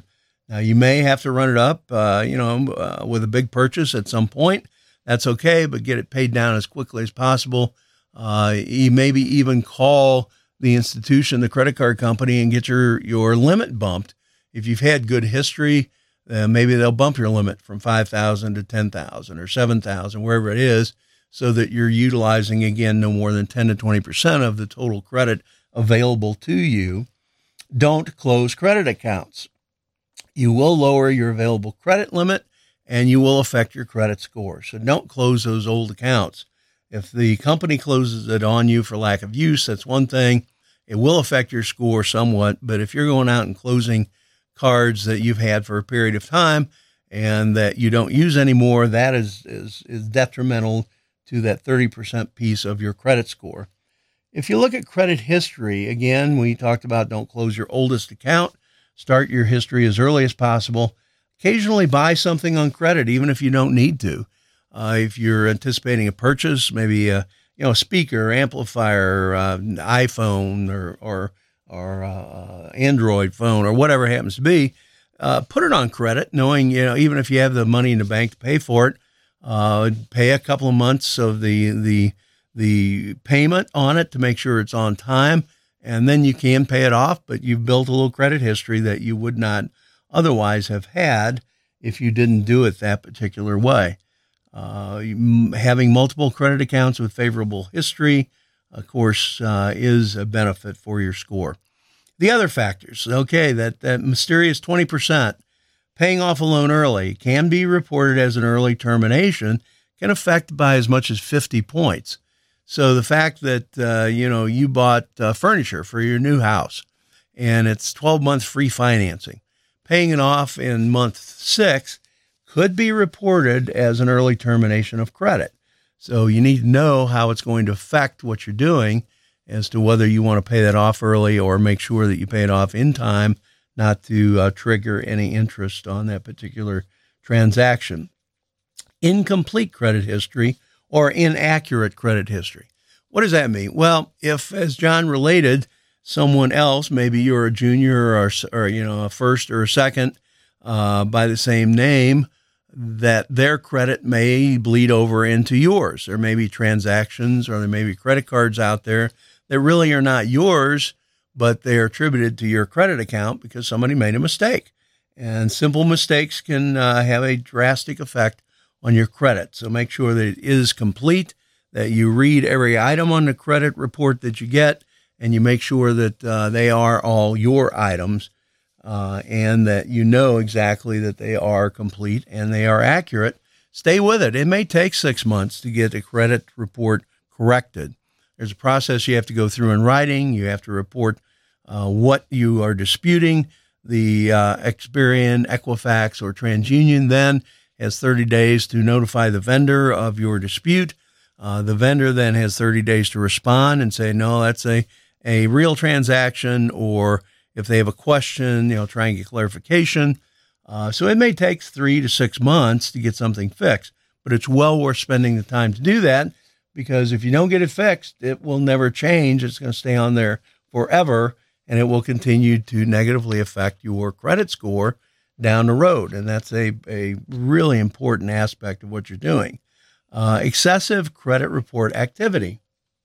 Now, you may have to run it up, uh, you know, uh, with a big purchase at some point. That's okay, but get it paid down as quickly as possible. Uh, you maybe even call the institution, the credit card company, and get your, your limit bumped. If you've had good history, uh, maybe they'll bump your limit from five thousand to ten thousand or seven thousand, wherever it is, so that you're utilizing, again, no more than ten to twenty percent of the total credit available to you. Don't close credit accounts. You will lower your available credit limit, and you will affect your credit score. So don't close those old accounts. If the company closes it on you for lack of use, that's one thing. It will affect your score somewhat, but if you're going out and closing cards that you've had for a period of time and that you don't use anymore, that is, is, is detrimental to that thirty percent piece of your credit score. If you look at credit history, again, we talked about don't close your oldest account. Start your history as early as possible. Occasionally buy something on credit, even if you don't need to. Uh, if you're anticipating a purchase, maybe a you know speaker, amplifier, uh, iPhone, or or or uh, Android phone, or whatever it happens to be, uh, put it on credit, knowing you know even if you have the money in the bank to pay for it, uh, pay a couple of months of the the the payment on it to make sure it's on time, and then you can pay it off. But you've built a little credit history that you would not otherwise have had if you didn't do it that particular way. Uh, having multiple credit accounts with favorable history, of course, uh, is a benefit for your score. The other factors, okay, that, that mysterious twenty percent paying off a loan early can be reported as an early termination, can affect by as much as fifty points. So the fact that, uh, you know, you bought uh, furniture for your new house and it's twelve months free financing, paying it off in month six could be reported as an early termination of credit. So you need to know how it's going to affect what you're doing as to whether you want to pay that off early or make sure that you pay it off in time, not to uh, trigger any interest on that particular transaction. Incomplete credit history or inaccurate credit history. What does that mean? Well, if, as John related, someone else, maybe you're a junior or, or you know, a first or a second uh, by the same name, that their credit may bleed over into yours. There may be transactions or there may be credit cards out there that really are not yours, but they are attributed to your credit account because somebody made a mistake. And simple mistakes can uh, have a drastic effect on your credit. So make sure that it is complete, that you read every item on the credit report that you get, and you make sure that uh, they are all your items. Uh, and that you know exactly that they are complete and they are accurate. Stay with it. It may take six months to get a credit report corrected. There's a process you have to go through in writing. You have to report uh, what you are disputing. The uh, Experian, Equifax, or TransUnion then has thirty days to notify the vendor of your dispute. Uh, the vendor then has thirty days to respond and say, no, that's a, a real transaction, or if they have a question, you know, try and get clarification. Uh, so it may take three to six months to get something fixed, but it's well worth spending the time to do that, because if you don't get it fixed, it will never change. It's going to stay on there forever, and it will continue to negatively affect your credit score down the road. And that's a, a really important aspect of what you're doing. Uh, excessive credit report activity.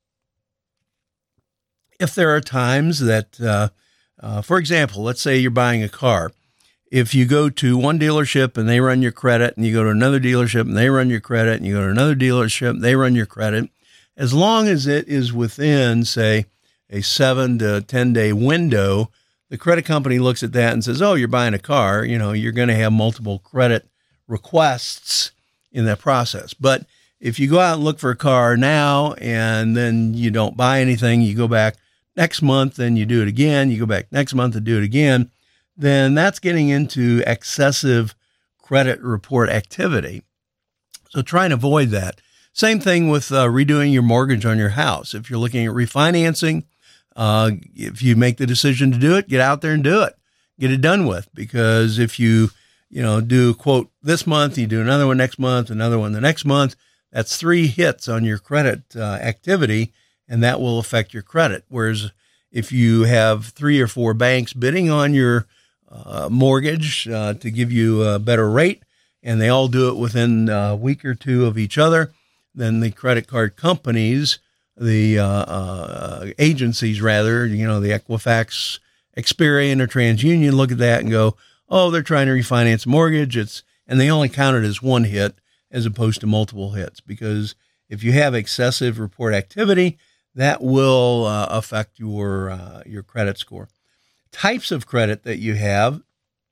If there are times that, uh, Uh, for example, let's say you're buying a car. If you go to one dealership and they run your credit, and you go to another dealership and they run your credit, and you go to another dealership and they run your credit, as long as it is within, say, a seven to ten day window, the credit company looks at that and says, oh, you're buying a car, you know, you're going to have multiple credit requests in that process. But if you go out and look for a car now and then you don't buy anything, you go back next month, then you do it again, you go back next month and do it again, then that's getting into excessive credit report activity. So try and avoid that. Same thing with uh, redoing your mortgage on your house. If you're looking at refinancing, uh, if you make the decision to do it, get out there and do it. Get it done with. Because if you, you know, do quote this month, you do another one next month, another one the next month, that's three hits on your credit uh, activity, and that will affect your credit. Whereas if you have three or four banks bidding on your uh, mortgage uh, to give you a better rate, and they all do it within a week or two of each other. Then the credit card companies, the uh, uh, agencies rather, you know, the Equifax, Experian, or TransUnion look at that and go, oh, they're trying to refinance a mortgage. It's and they only count it as one hit as opposed to multiple hits, because if you have excessive report activity, that will uh, affect your uh, your credit score. Types of credit that you have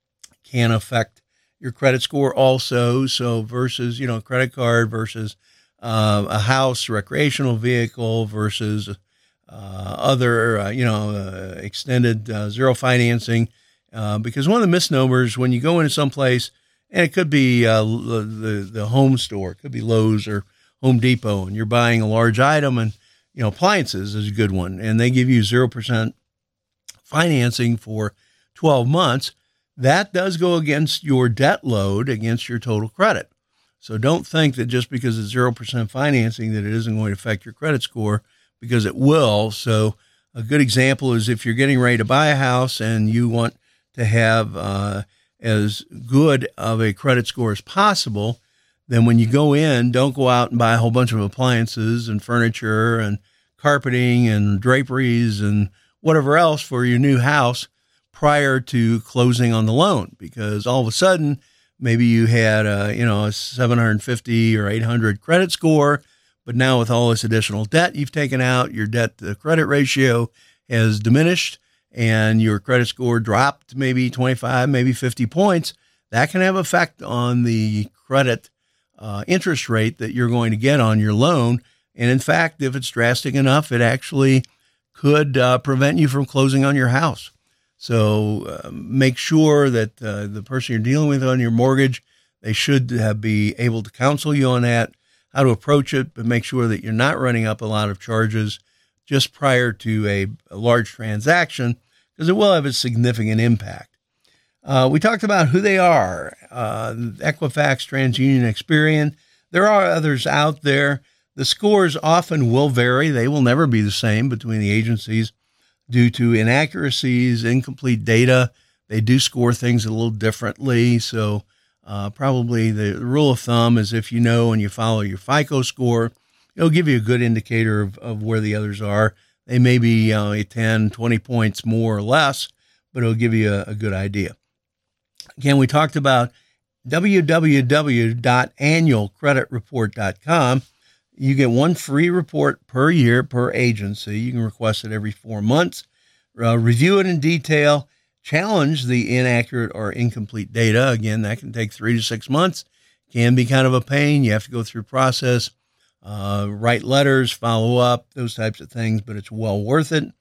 can affect your credit score also. So versus, you know, credit card versus uh, a house, recreational vehicle versus uh, other, uh, you know, uh, extended uh, zero financing. Uh, because one of the misnomers when you go into someplace, and it could be uh, the the home store, it could be Lowe's or Home Depot, and you're buying a large item, and you know appliances is a good one, and they give you zero percent financing for twelve months. That does go against your debt load, against your total credit. So don't think that just because it's zero percent financing that it isn't going to affect your credit score, because it will. So a good example is if you're getting ready to buy a house and you want to have uh, as good of a credit score as possible, then when you go in, don't go out and buy a whole bunch of appliances and furniture and carpeting and draperies and whatever else for your new house prior to closing on the loan, because all of a sudden, maybe you had a, you know, a seven hundred fifty or eight hundred credit score, but now with all this additional debt you've taken out, your debt to credit ratio has diminished and your credit score dropped maybe twenty-five, maybe fifty points. That can have effect on the credit uh, interest rate that you're going to get on your loan. And in fact, if it's drastic enough, it actually could uh, prevent you from closing on your house. So uh, make sure that uh, the person you're dealing with on your mortgage, they should have, be able to counsel you on that, how to approach it, but make sure that you're not running up a lot of charges just prior to a, a large transaction, because it will have a significant impact. Uh, we talked about who they are, uh, Equifax, TransUnion, Experian. There are others out there. The scores often will vary. They will never be the same between the agencies due to inaccuracies, incomplete data. They do score things a little differently. So uh, probably the rule of thumb is if you know and you follow your FICO score, it'll give you a good indicator of, of where the others are. They may be uh, ten, twenty points more or less, but it'll give you a, a good idea. Again, we talked about w w w dot annual credit report dot com. You get one free report per year per agency. You can request it every four months. Uh, review it in detail. Challenge the inaccurate or incomplete data. Again, that can take three to six months. Can be kind of a pain. You have to go through process, uh, write letters, follow up, those types of things, but it's well worth it.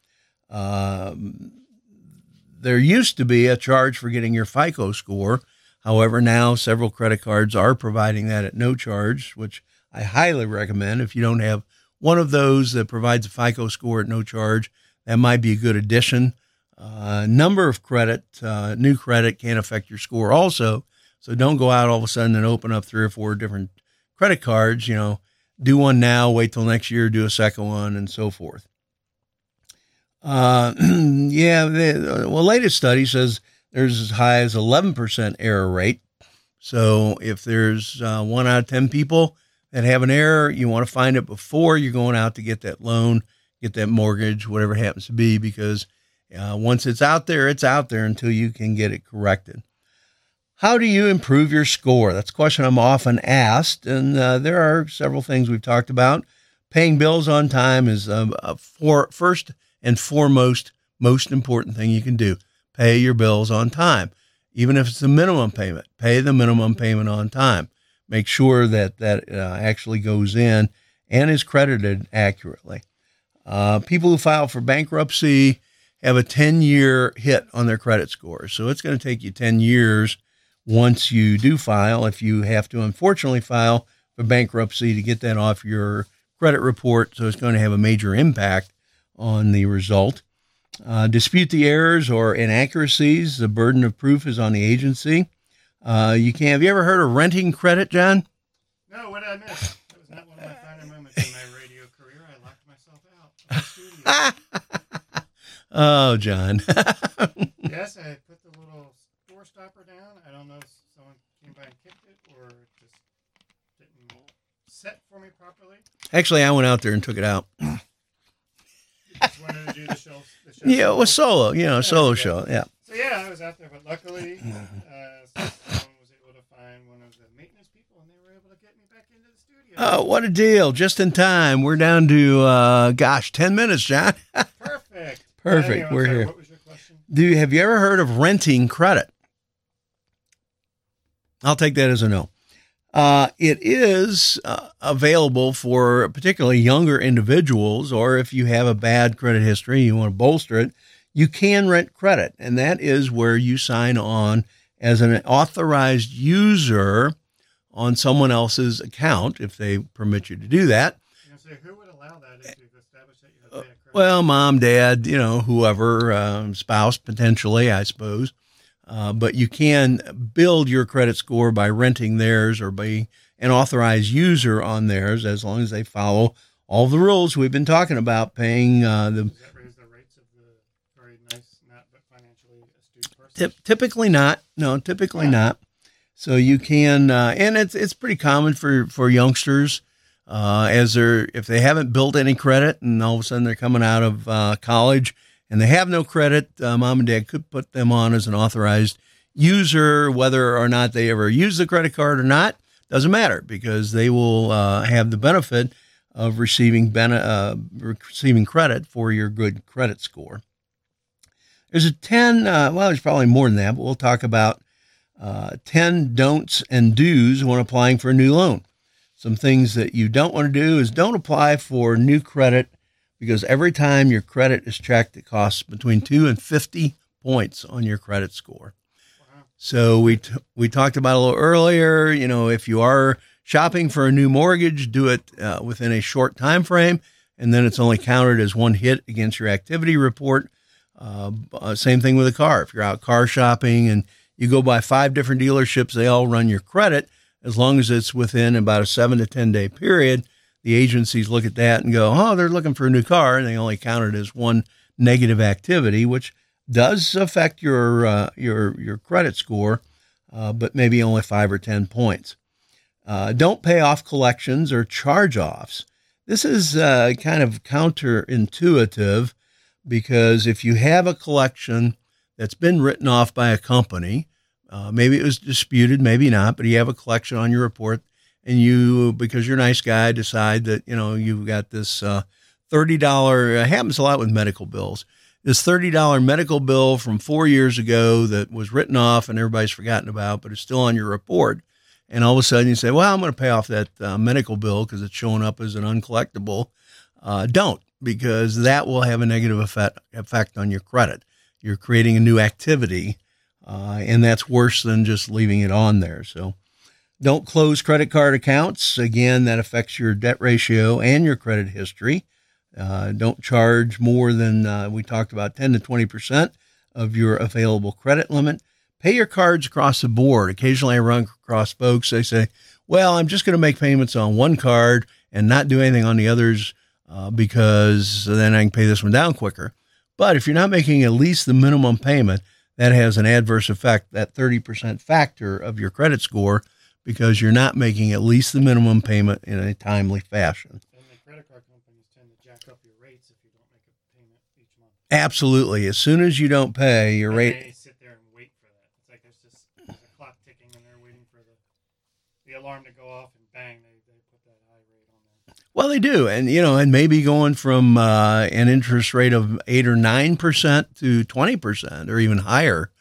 Um, there used to be a charge for getting your FICO score. However, now several credit cards are providing that at no charge, which I highly recommend. If you don't have one of those that provides a FICO score at no charge, that might be a good addition. Uh, number of credit, uh, new credit can affect your score also. So don't go out all of a sudden and open up three or four different credit cards. You know, do one now, wait till next year, do a second one, and so forth. Uh, yeah, the well, latest study says there's as high as eleven percent error rate. So if there's uh, one out of ten people that have an error, you want to find it before you're going out to get that loan, get that mortgage, whatever it happens to be, because uh, once it's out there, it's out there until you can get it corrected. How do you improve your score? That's a question I'm often asked, and uh, there are several things we've talked about. Paying bills on time is um, a for, first and foremost most important thing you can do. Pay your bills on time. Even if it's a minimum payment, pay the minimum payment on time. Make sure that that uh, actually goes in and is credited accurately. Uh, people who file for bankruptcy have a ten-year hit on their credit score. So it's going to take you ten years once you do file, if you have to unfortunately file for bankruptcy, to get that off your credit report. So it's going to have a major impact on the result. Uh, dispute the errors or inaccuracies. The burden of proof is on the agency. Uh, you can. Have you ever heard of renting credit, John? No, what did I miss? That was not one of my finer moments in my radio career. I locked myself out of the studio. Oh, John. Yes, I put the little properly? Actually, I went out there and took it out. You just wanted to do the show. The show Yeah, it was solo, you know, Yeah, solo yeah. show. Yeah. So yeah, I was out there, but luckily, uh, someone was able to find one of the maintenance people, and they were able to get me back into the studio. Oh, what a deal. Just in time. We're down to, uh, gosh, ten minutes, John. Perfect. Perfect. Anyway, We're sorry, here. What was your question? Do you, have you ever heard of renting credit? I'll take that as a no. Uh, it is uh, available for particularly younger individuals, or if you have a bad credit history, you want to bolster it, you can rent credit. And that is where you sign on as an authorized user on someone else's account, if they permit you to do that. You know, so who would allow that if you've established that you have bad credit? Well, mom, dad, you know, whoever, um, spouse, potentially, I suppose. Uh, but you can build your credit score by renting theirs or being an authorized user on theirs, as long as they follow all the rules we've been talking about, paying uh, the Does that raise the rates of the very nice, not but financially astute person? Tip, typically not. No, typically not. So you can, uh, and it's it's pretty common for for youngsters, uh, as they're if they haven't built any credit, and all of a sudden they're coming out of uh, college and they have no credit, uh, mom and dad could put them on as an authorized user, whether or not they ever use the credit card or not. Doesn't matter, because they will uh, have the benefit of receiving ben- uh, receiving credit for your good credit score. There's a ten, uh, well, there's probably more than that, but we'll talk about uh, ten don'ts and do's when applying for a new loan. Some things that you don't want to do is don't apply for new credit, because every time your credit is checked, it costs between two and fifty points on your credit score. Wow. So we t- we talked about a little earlier, you know, if you are shopping for a new mortgage, do it uh, within a short time frame, and then it's only counted as one hit against your activity report. Uh, uh, same thing with a car. If you're out car shopping and you go by five different dealerships, they all run your credit. As long as it's within about a seven to ten day period, the agencies look at that and go, oh, they're looking for a new car, and they only count it as one negative activity, which does affect your uh, your your credit score, uh, but maybe only five or ten points. Uh, don't pay off collections or charge-offs. This is uh, kind of counterintuitive, because if you have a collection that's been written off by a company, uh, maybe it was disputed, maybe not, but you have a collection on your report, and you, because you're a nice guy, decide that, you know, you've got this uh, thirty dollars, it happens a lot with medical bills, this thirty dollars medical bill from four years ago that was written off and everybody's forgotten about, but it's still on your report. And all of a sudden you say, well, I'm going to pay off that uh, medical bill because it's showing up as an uncollectible. Uh, don't, because that will have a negative effect, effect on your credit. You're creating a new activity, uh, and that's worse than just leaving it on there. So don't close credit card accounts. Again, that affects your debt ratio and your credit history. Uh, don't charge more than, uh, we talked about, ten to twenty percent of your available credit limit. Pay your cards across the board. Occasionally I run across folks, they say, well, I'm just going to make payments on one card and not do anything on the others uh, because then I can pay this one down quicker. But if you're not making at least the minimum payment, that has an adverse effect, that thirty percent factor of your credit score, because you're not making at least the minimum payment in a timely fashion. And the credit card companies tend to jack up your rates if you don't make a payment each month. Absolutely. As soon as you don't pay, your And rate... They sit there and wait for that. It's like there's just there's a clock ticking, and they're waiting for the the alarm to go off, and bang, they, they put that high rate on there. Well, they do. And, you know, and maybe going from uh, an interest rate of eight or nine percent to twenty percent or even higher.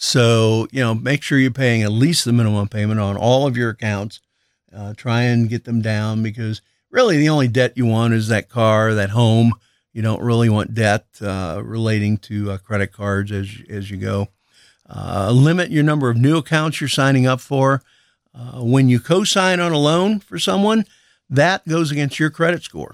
So, you know, make sure you're paying at least the minimum payment on all of your accounts. Uh, try and get them down, because really the only debt you want is that car, that home. You don't really want debt uh, relating to uh, credit cards as, as you go. Uh, limit your number of new accounts you're signing up for. Uh, when you co-sign on a loan for someone, that goes against your credit score.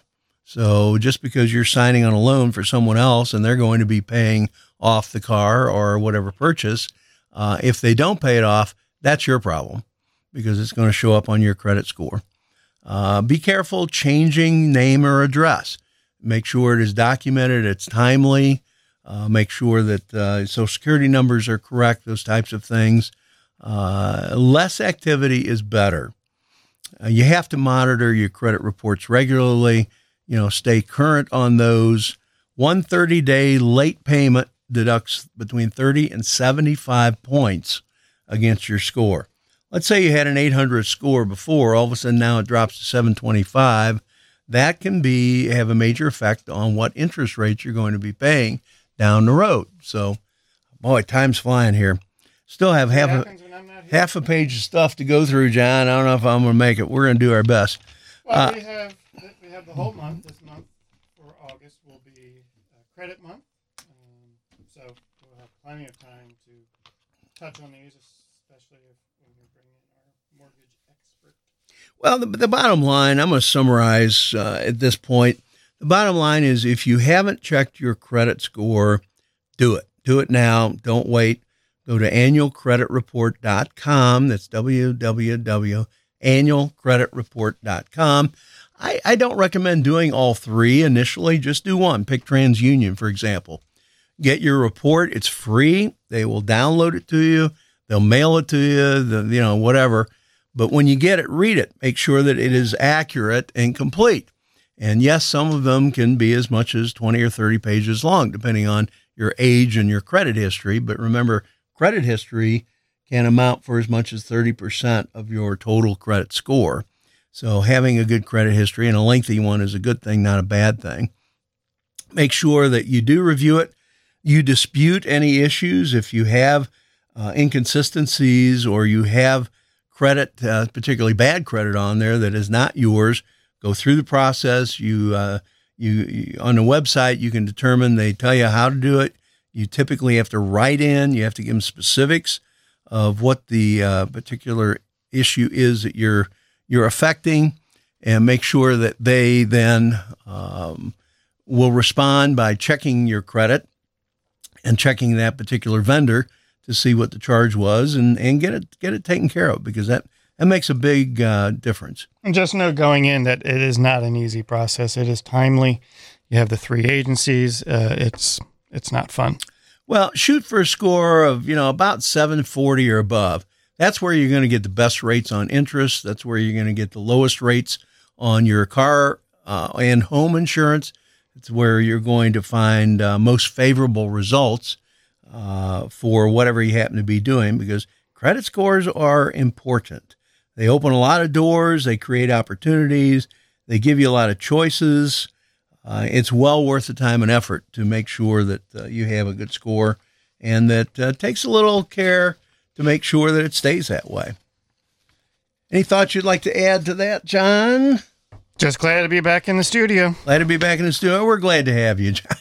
So just because you're signing on a loan for someone else and they're going to be paying off the car or whatever purchase, uh, if they don't pay it off, that's your problem, because it's going to show up on your credit score. Uh, be careful changing name or address. Make sure it is documented, it's timely. Uh, make sure that uh, Social Security numbers are correct, those types of things. Uh, less activity is better. Uh, you have to monitor your credit reports regularly, you know, stay current on those. One thirty-day late payment deducts between thirty and seventy-five points against your score. Let's say you had an eight hundred score before, all of a sudden now it drops to seven twenty-five. That can be have a major effect on what interest rates you're going to be paying down the road. So, boy, time's flying here. Still have half a, half a page of stuff to go through, John. I don't know if I'm going to make it. We're going to do our best. Well, Uh, we have we have the whole month. This month for August will be uh, credit month, um, so we'll have plenty of time to touch on these, especially if when we bring in our mortgage expert. Well, the, the bottom line, I'm going to summarize uh, at this point. The bottom line is if you haven't checked your credit score, do it. Do it now. Don't wait. Go to annual credit report dot com. That's w w w dot annual credit report dot com. I, I don't recommend doing all three initially. Just do one. Pick TransUnion, for example. Get your report. It's free. They will download it to you. They'll mail it to you, the, you know, whatever. But when you get it, read it. Make sure that it is accurate and complete. And yes, some of them can be as much as twenty or thirty pages long, depending on your age and your credit history. But remember, credit history can amount for as much as thirty percent of your total credit score. So having a good credit history, and a lengthy one, is a good thing, not a bad thing. Make sure that you do review it. You dispute any issues. If you have uh, inconsistencies or you have credit, uh, particularly bad credit on there that is not yours, go through the process. You, uh, you, you on the website, you can determine, they tell you how to do it. You typically have to write in, you have to give them specifics of what the uh, particular issue is that you're, you're affecting, and make sure that they then um, will respond by checking your credit and checking that particular vendor to see what the charge was, and, and get it get it taken care of, because that, that makes a big uh, difference. And just know going in that it is not an easy process. It is timely. You have the three agencies. Uh, it's it's not fun. Well, shoot for a score of, you know, about seven forty or above. That's where you're going to get the best rates on interest. That's where you're going to get the lowest rates on your car uh, and home insurance. It's where you're going to find uh, most favorable results uh, for whatever you happen to be doing, because credit scores are important. They open a lot of doors. They create opportunities. They give you a lot of choices. Uh, it's well worth the time and effort to make sure that uh, you have a good score, and that uh, takes a little care to make sure that it stays that way. Any thoughts you'd like to add to that, John? Just glad to be back in the studio. Glad to be back in the studio. We're glad to have you, John.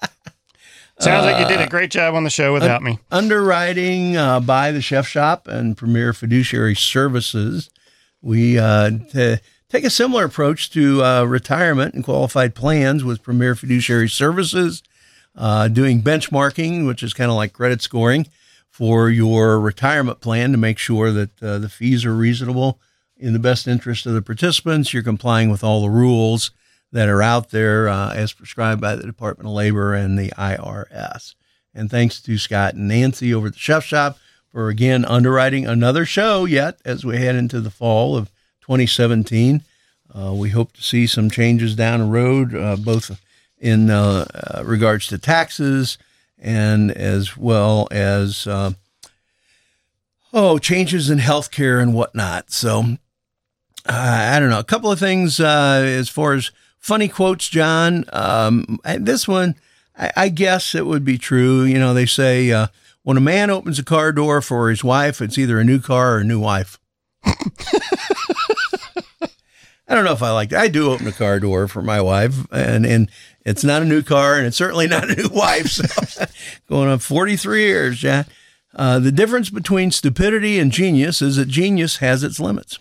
Sounds like you did a great job on the show without me. Underwriting uh, by the Chef Shop and Premier Fiduciary Services. We uh, t- take a similar approach to uh, retirement and qualified plans with Premier Fiduciary Services, uh, doing benchmarking, which is kind of like credit scoring, for your retirement plan to make sure that uh, the fees are reasonable in the best interest of the participants. You're complying with all the rules that are out there uh, as prescribed by the Department of Labor and the I R S. And thanks to Scott and Nancy over at the Chef Shop for, again, underwriting another show yet as we head into the fall of twenty seventeen. Uh, we hope to see some changes down the road, uh, both in uh, uh, regards to taxes and as well as, uh, oh, changes in healthcare and whatnot. So, uh, I don't know. A couple of things uh, as far as funny quotes, John. Um, this one, I, I guess it would be true. You know, they say uh, when a man opens a car door for his wife, it's either a new car or a new wife. I don't know if I like that. I do open a car door for my wife, and, and it's not a new car, and it's certainly not a new wife. So going on forty-three years, John. Uh, the difference between stupidity and genius is that genius has its limits.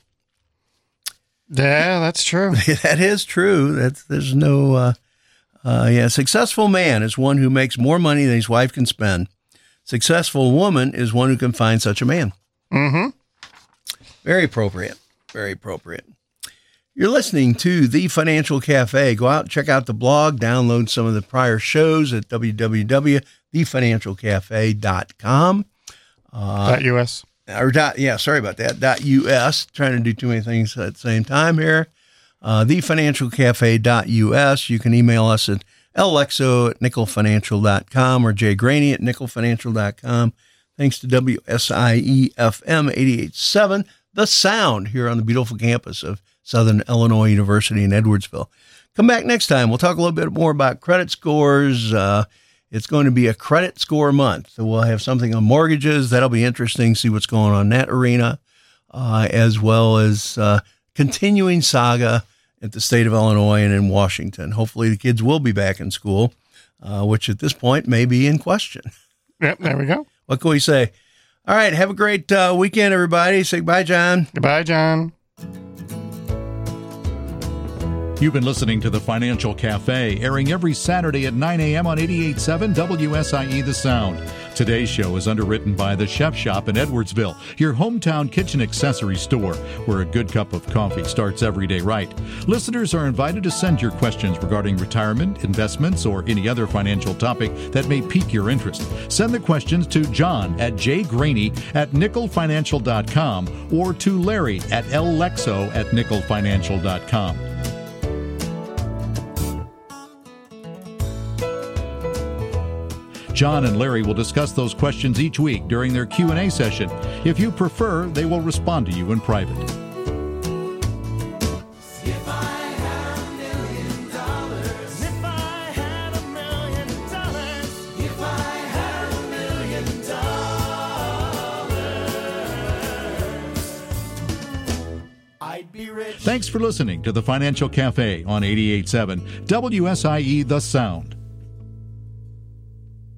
Yeah, that's true. That is true. That's, there's no, uh, uh, yeah, a successful man is one who makes more money than his wife can spend. Successful woman is one who can find such a man. Mm-hmm. Very appropriate. Very appropriate. You're listening to The Financial Cafe. Go out and check out the blog, download some of the prior shows at w w w dot the financial cafe dot com. Uh, .us. or dot, yeah, sorry about that, dot U-S, trying to do too many things at the same time here. Uh, the financial cafe dot U S. You can email us at L Lexo at nickel financial dot com or Jay Graney at nickel financial dot com. Thanks to W S I E F M eighty-eight point seven, The Sound, here on the beautiful campus of Southern Illinois University in Edwardsville. Come back next time. We'll talk a little bit more about credit scores. Uh, it's going to be a credit score month. So we'll have something on mortgages. That'll be interesting, see what's going on in that arena, uh, as well as uh, continuing saga at the state of Illinois and in Washington. Hopefully the kids will be back in school, uh, which at this point may be in question. Yep, there we go. What can we say? All right, have a great uh, weekend, everybody. Say goodbye, John. Goodbye, John. You've been listening to The Financial Cafe, airing every Saturday at nine a.m. on eighty-eight point seven W S I E The Sound. Today's show is underwritten by The Chef Shop in Edwardsville, your hometown kitchen accessory store, where a good cup of coffee starts every day right. Listeners are invited to send your questions regarding retirement, investments, or any other financial topic that may pique your interest. Send the questions to John at jgraney at nickel financial dot com or to Larry at llexo at nickel financial dot com. John and Larry will discuss those questions each week during their Q and A session. If you prefer, they will respond to you in private. If I had a million dollars, if I had a million dollars, if I had a million dollars, I'd be rich. Thanks for listening to The Financial Cafe on eighty-eight point seven W S I E The Sound.